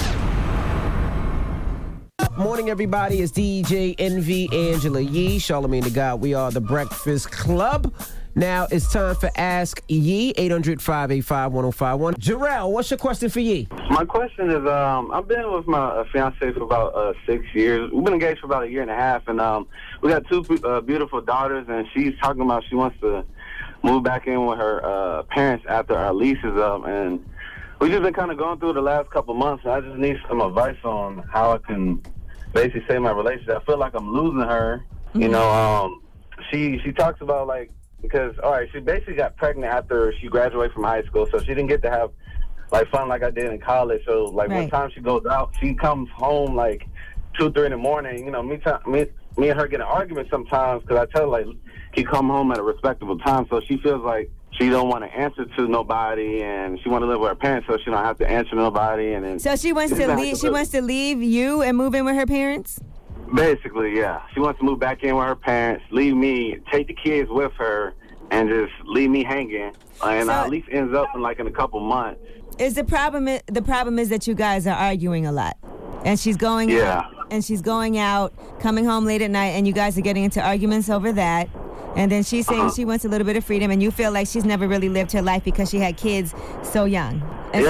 Morning, everybody. It's DJ Envy, Angela Yee, Charlamagne the God. We are The Breakfast Club. Now it's time for Ask Yee, 800-585-1051. Jarrell, what's your question for Yee? My question is, I've been with my fiance for about 6 years. We've been engaged for about a year and a half, and we got two beautiful daughters, and she's talking about she wants to move back in with her parents after our lease is up, and we've just been kind of going through the last couple months, and I just need some advice on how I can basically save my relationship. I feel like I'm losing her. You know, she talks about, like, because, all right, she basically got pregnant after she graduated from high school, so she didn't get to have, like, fun like I did in college. So, like, one time she goes out, she comes home, like, 2, 3 in the morning. You know, me and her get an argument sometimes because I tell her, like, she come home at a respectable time. So she feels like she don't want to answer to nobody, and she want to live with her parents so she don't have to answer to nobody. And then So she wants to leave. She wants to leave you and move in with her parents? Basically, yeah. She wants to move back in with her parents, leave me, take the kids with her, and just leave me hanging. And at least ends up in a couple months. Is the problem is that you guys are arguing a lot, and she's going out, and she's going out, coming home late at night, and you guys are getting into arguments over that. And then she's saying she wants a little bit of freedom, and you feel like she's never really lived her life because she had kids so young. And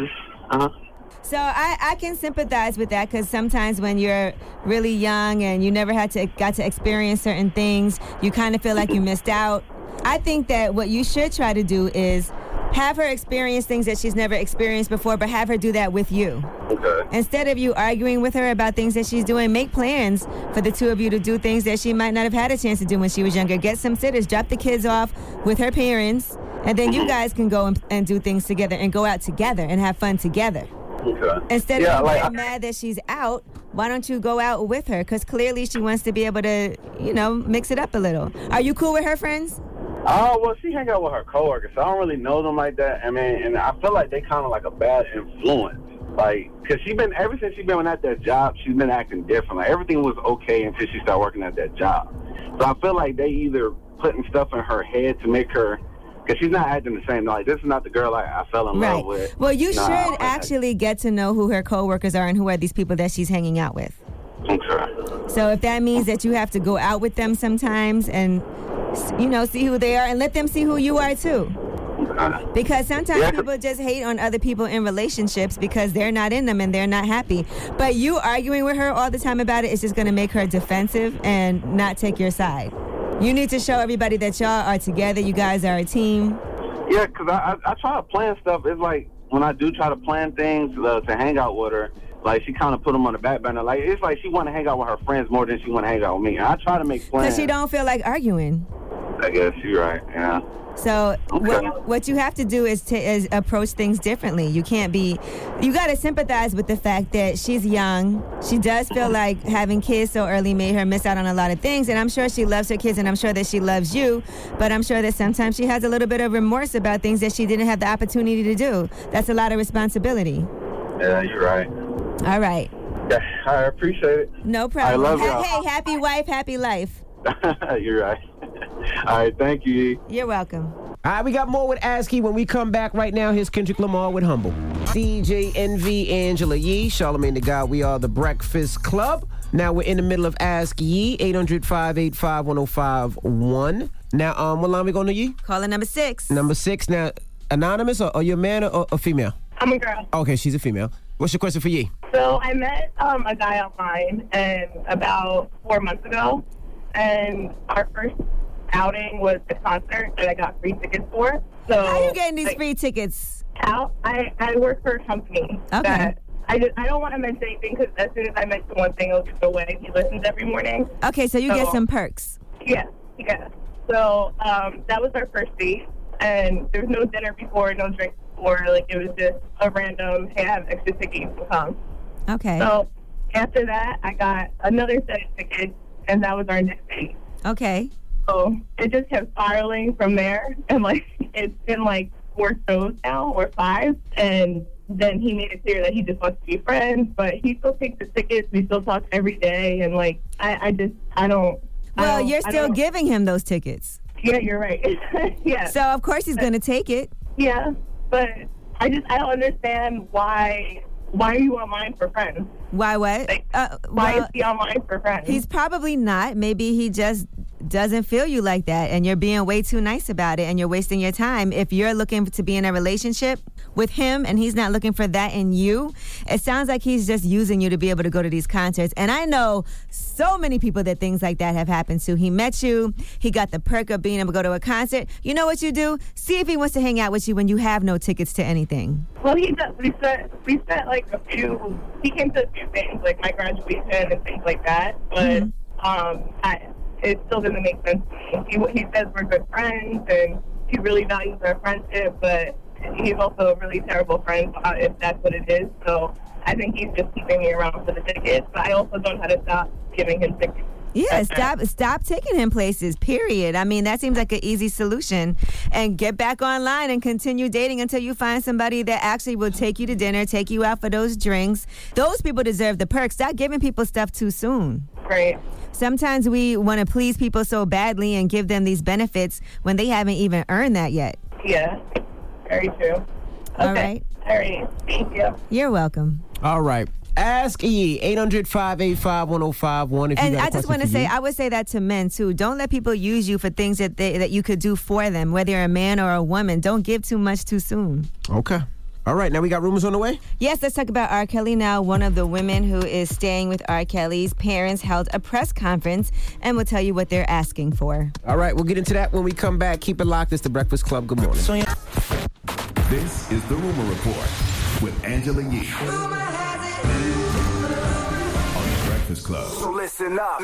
So I can sympathize with that, because sometimes when you're really young and you never got to experience certain things, you kind of feel like you missed out. I think that what you should try to do is have her experience things that she's never experienced before, but have her do that with you. Okay. Instead of you arguing with her about things that she's doing, make plans for the two of you to do things that she might not have had a chance to do when she was younger. Get some sitters, drop the kids off with her parents, and then you guys can go and do things together and go out together and have fun together. Okay. Instead of being mad that she's out, why don't you go out with her? Because clearly she wants to be able to, mix it up a little. Are you cool with her friends? Oh, well, she hang out with her coworkers, so I don't really know them like that. I mean, and I feel like they kind of like a bad influence. Like, because ever since she's been at that job, she's been acting different. Like, everything was okay until she started working at that job. So I feel like they either putting stuff in her head to make her, because she's not acting the same. Like, this is not the girl I fell in love with. Well, you should actually get to know who her coworkers are and who are these people that she's hanging out with. Okay. So if that means that you have to go out with them sometimes and, see who they are and let them see who you are too. Because sometimes people just hate on other people in relationships because they're not in them and they're not happy. But you arguing with her all the time about it is just going to make her defensive and not take your side. You need to show everybody that y'all are together. You guys are a team. Yeah, because I try to plan stuff. It's like when I do try to plan things to hang out with her, like, she kind of put them on the back burner. Like, it's like she want to hang out with her friends more than she want to hang out with me. And I try to make plans. Because she don't feel like arguing. I guess you're right, yeah. So what you have to do is approach things differently. You got to sympathize with the fact that she's young. She does feel like having kids so early made her miss out on a lot of things. And I'm sure she loves her kids, and I'm sure that she loves you. But I'm sure that sometimes she has a little bit of remorse about things that she didn't have the opportunity to do. That's a lot of responsibility. Yeah, you're right. All right. Yeah, I appreciate it. No problem. I love y'all. Hey, happy wife, happy life. You're right. All right, thank you. You're welcome. All right, we got more with Ask Yee when we come back. Right now, here's Kendrick Lamar with Humble. DJ Envy, Angela Yee, Charlamagne the God. We are The Breakfast Club. Now we're in the middle of Ask Yee, 800-585-1051. Now, what line we going to Yee? Caller number 6. Number 6. Now, anonymous or you a man or a female? I'm a girl. Okay, she's a female. What's your question for Yee? So I met a guy online about 4 months ago, and our first outing was a concert that I got free tickets for. So how are you getting these free tickets? Al, I work for a company that I don't want to mention anything because as soon as I mention one thing, it'll go away. He listens every morning. Okay, so you get some perks. Yeah. So that was our first date, and there was no dinner before, no drink before. Like, it was just a random, hey, I have extra tickets to come. Okay. So after that, I got another set of tickets, and that was our next date. Okay. So it just kept spiraling from there, and like it's been like 4 shows now, or 5, and then he made it clear that he just wants to be friends, but he still takes the tickets. We still talk every day, and like I don't. Well, you're still giving him those tickets. Yeah, you're right. Yeah. So of course he's going to take it. Yeah, but I don't understand why are you online for friends? Why what? Why is he online for friends? He's probably not. Maybe he just doesn't feel you like that, and you're being way too nice about it, and you're wasting your time. If you're looking to be in a relationship with him and he's not looking for that in you, it sounds like he's just using you to be able to go to these concerts. And I know so many people that things like that have happened to. He met you, he got the perk of being able to go to a concert. You know what you do? See if he wants to hang out with you when you have no tickets to anything. Well, he does. We spent like a few. He came to a few things like my graduation and things like that. But it still doesn't make sense to me. He says we're good friends and he really values our friendship, but he's also a really terrible friend if that's what it is. So I think he's just keeping me around for the tickets. But I also don't know how to stop giving him tickets. Yeah, stop taking him places, period. I mean, that seems like an easy solution. And get back online and continue dating until you find somebody that actually will take you to dinner, take you out for those drinks. Those people deserve the perks. Stop giving people stuff too soon. Great. Sometimes we want to please people so badly and give them these benefits when they haven't even earned that yet. Yeah, very true. Okay. All right. All right. Thank you. You're welcome. All right. Ask E, 800-585-1051. And I just want to say, I would say that to men, too. Don't let people use you for things that you could do for them, whether you're a man or a woman. Don't give too much too soon. Okay. All right, now we got rumors on the way? Yes, let's talk about R. Kelly now. One of the women who is staying with R. Kelly's parents held a press conference and will tell you what they're asking for. All right, we'll get into that when we come back. Keep it locked. It's The Breakfast Club. Good morning. This is The Rumor Report with Angela Yee. On The Breakfast Club. So listen up.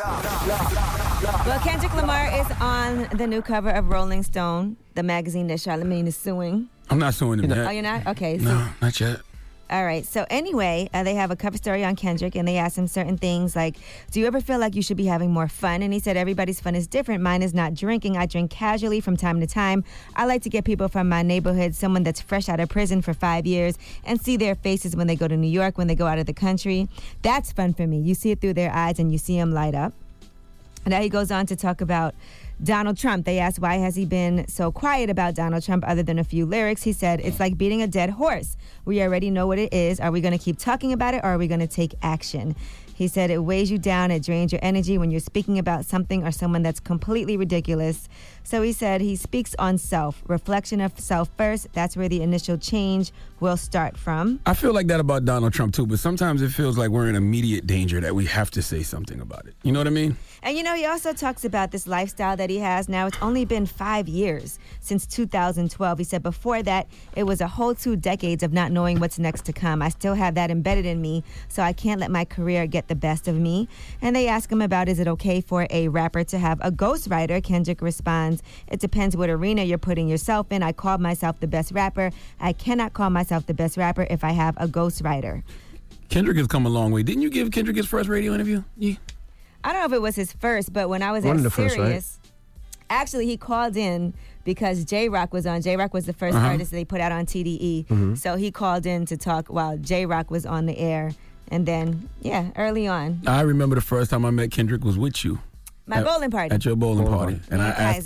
Well, Kendrick Lamar is on the new cover of Rolling Stone, the magazine that Charlamagne is suing. I'm not suing him yet. Oh, you're not? Okay. No, not yet. All right. So anyway, they have a cover story on Kendrick, and they asked him certain things like, do you ever feel like you should be having more fun? And he said, everybody's fun is different. Mine is not drinking. I drink casually from time to time. I like to get people from my neighborhood, someone that's fresh out of prison for 5 years, and see their faces when they go to New York, when they go out of the country. That's fun for me. You see it through their eyes, and you see them light up. And now he goes on to talk about Donald Trump. They asked why has he been so quiet about Donald Trump other than a few lyrics. He said, it's like beating a dead horse. We already know what it is. Are we going to keep talking about it or are we going to take action? He said it weighs you down, it drains your energy when you're speaking about something or someone that's completely ridiculous. So he said he speaks on self, reflection of self first. That's where the initial change will start from. I feel like that about Donald Trump too, but sometimes it feels like we're in immediate danger that we have to say something about it. You know what I mean? And you know, he also talks about this lifestyle that he has now. It's only been 5 years since 2012. He said before that, it was a whole 2 decades of not knowing what's next to come. I still have that embedded in me, so I can't let my career get the best of me. And they ask him about, is it okay for a rapper to have a ghostwriter? Kendrick responds, it depends what arena you're putting yourself in. I call myself the best rapper. I cannot call myself the best rapper if I have a ghostwriter. Kendrick has come a long way. Didn't you give Kendrick his first radio interview? Yeah. I don't know if it was his first, but when I was at Sirius, actually he called in because J-Rock was on. J-Rock was the first artist they put out on TDE. So he called in to talk while J-Rock was on the air. And then, yeah, early on. I remember the first time I met Kendrick was with you. My bowling party. At your bowling party. And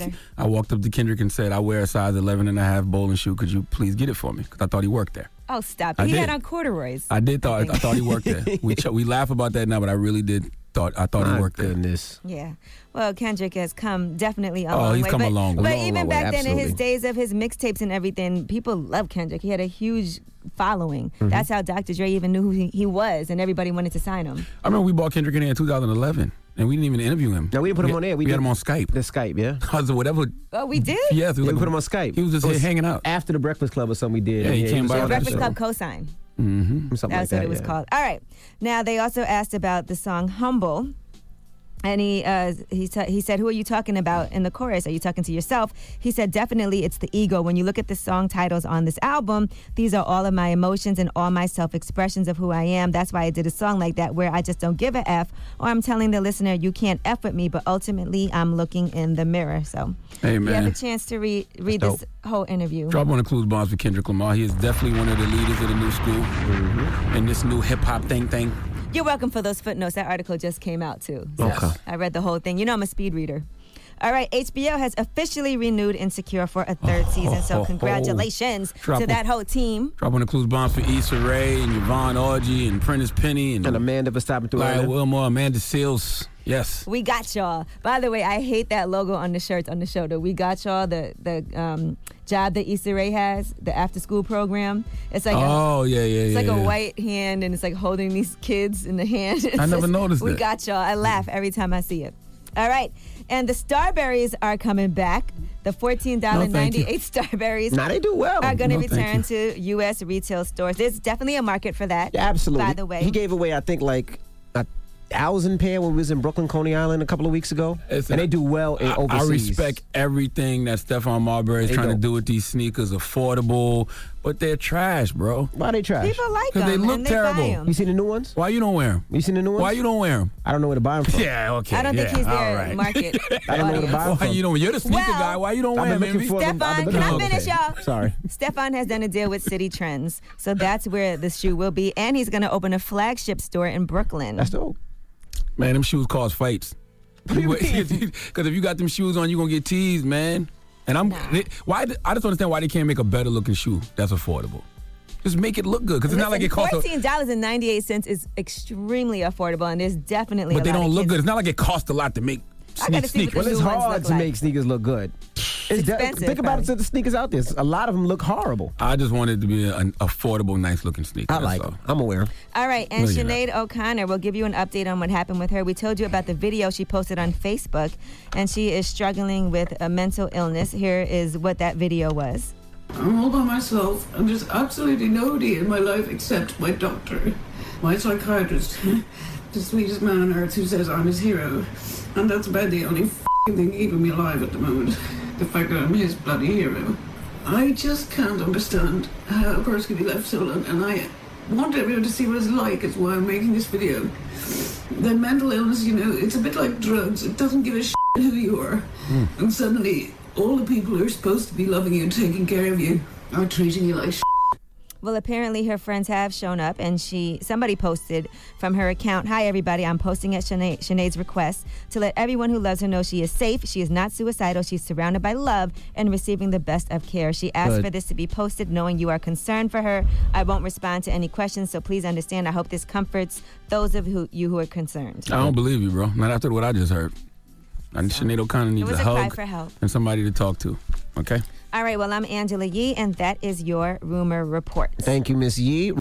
I walked up to Kendrick and said, I wear a size 11.5 bowling shoe. Could you please get it for me? Because I thought he worked there. Oh, stop. He had on corduroys. I thought he worked there. We laugh about that now, but I really did. I thought he worked there. Yeah. Well, Kendrick has come definitely a long way. He's come a long way. But even back then in his days of his mixtapes and everything, people loved Kendrick. He had a huge following. That's how Dr. Dre even knew who he was, and everybody wanted to sign him. I remember we bought Kendrick in 2011. And we didn't even interview him. No, we didn't put him on air. We had him on Skype. The Skype, yeah. Cause whatever. Oh, we did? Yes, we put him on Skype. He was just here hanging out. After the Breakfast Club or something we did. Yeah, he came by. The Breakfast Club cosign. Mm-hmm. Something That's like what it was called. All right. Now, they also asked about the song Humble. And he said, who are you talking about in the chorus? Are you talking to yourself? He said, definitely it's the ego. When you look at the song titles on this album, these are all of my emotions and all my self-expressions of who I am. That's why I did a song like that where I just don't give a F, or I'm telling the listener, you can't F with me, but ultimately I'm looking in the mirror. So hey, man. You have a chance to read this whole interview. Drop on the clues bombs for Kendrick Lamar. He is definitely one of the leaders of the new school and this new hip-hop thing. You're welcome for those footnotes. That article just came out, too. So okay. I read the whole thing. You know I'm a speed reader. All right, HBO has officially renewed Insecure for a third season, so congratulations to that whole team. Drop on the clues bombs for Issa Rae and Yvonne Orji and Prentice Penny and Amanda Verstappen. Larry Wilmore, Amanda Seals. Yes. We got y'all. By the way, I hate that logo on the shirts on the shoulder. We got y'all, the job that Issa Rae has, the after-school program. It's like it's like a white hand, and it's like holding these kids in the hand. I never noticed We that. got y'all. I laugh every time I see it. All right. And the Starberries are coming back. The $14.98 Starberries they do well. are going to return to U.S. retail stores. There's definitely a market for that. Yeah, absolutely. By the way. He gave away, I think, like 1,000 pair when we was in Brooklyn, Coney Island a couple of weeks ago. And they do well in overseas. I respect everything that Stephon Marbury is trying to do with these sneakers. Affordable, but they're trash, bro. Why they trash? People like them. Because they look and terrible. They buy 'em. You seen the new ones? Why you don't wear them? You seen the new ones? Why you don't wear them? I don't know where to buy them from. Yeah, okay. I don't think he's their market. I don't know where to buy them from. Why you don't? You're the sneaker guy. Why you don't wear them? Stefan, can I finish, y'all? Sorry. Stefan has done a deal with City Trends, so that's where the shoe will be, and he's going to open a flagship store in Brooklyn. That's dope. Man, them shoes cause fights. Because if you got them shoes on, you're going to get teased, man. And I just don't understand why they can't make a better looking shoe that's affordable. Just make it look good, because it's not like it costs $14.98 is extremely affordable, and there's definitely but a they lot don't of look kids. good. It's not like it costs a lot to make sneakers. Well, it's hard to make sneakers look good. It's expensive, think about it, the sneakers out there. A lot of them look horrible. I just want it to be an affordable, nice looking sneaker. I like them. I'm aware. All right, and No, you're Sinead O'Connor will give you an update on what happened with her. We told you about the video she posted on Facebook, and she is struggling with a mental illness. Here is what that video was. I'm all by myself, and there's absolutely nobody in my life except my doctor, my psychiatrist, the sweetest man on earth who says I'm his hero. And that's about the only thing keeping me alive at the moment, the fact that I'm his bloody hero. I just can't understand how a person can be left so alone, and I want everyone to see what it's like. It's why I'm making this video. The mental illness, it's a bit like drugs. It doesn't give a shit who you are. And suddenly, all the people who are supposed to be loving you and taking care of you are treating you like shit. Well, apparently her friends have shown up, and somebody posted from her account, "Hi everybody, I'm posting at Sinead's request to let everyone who loves her know she is safe, she is not suicidal, she's surrounded by love and receiving the best of care. She asked for this to be posted knowing you are concerned for her. I won't respond to any questions, so please understand. I hope this comforts those of you who are concerned." I don't believe you, bro. Not after what I just heard. Sinead O'Connor needs It was a a cry hug for help. and somebody to talk to. Okay? All right, well, I'm Angela Yee, and that is your Rumor Report. Thank you, Miss Yee.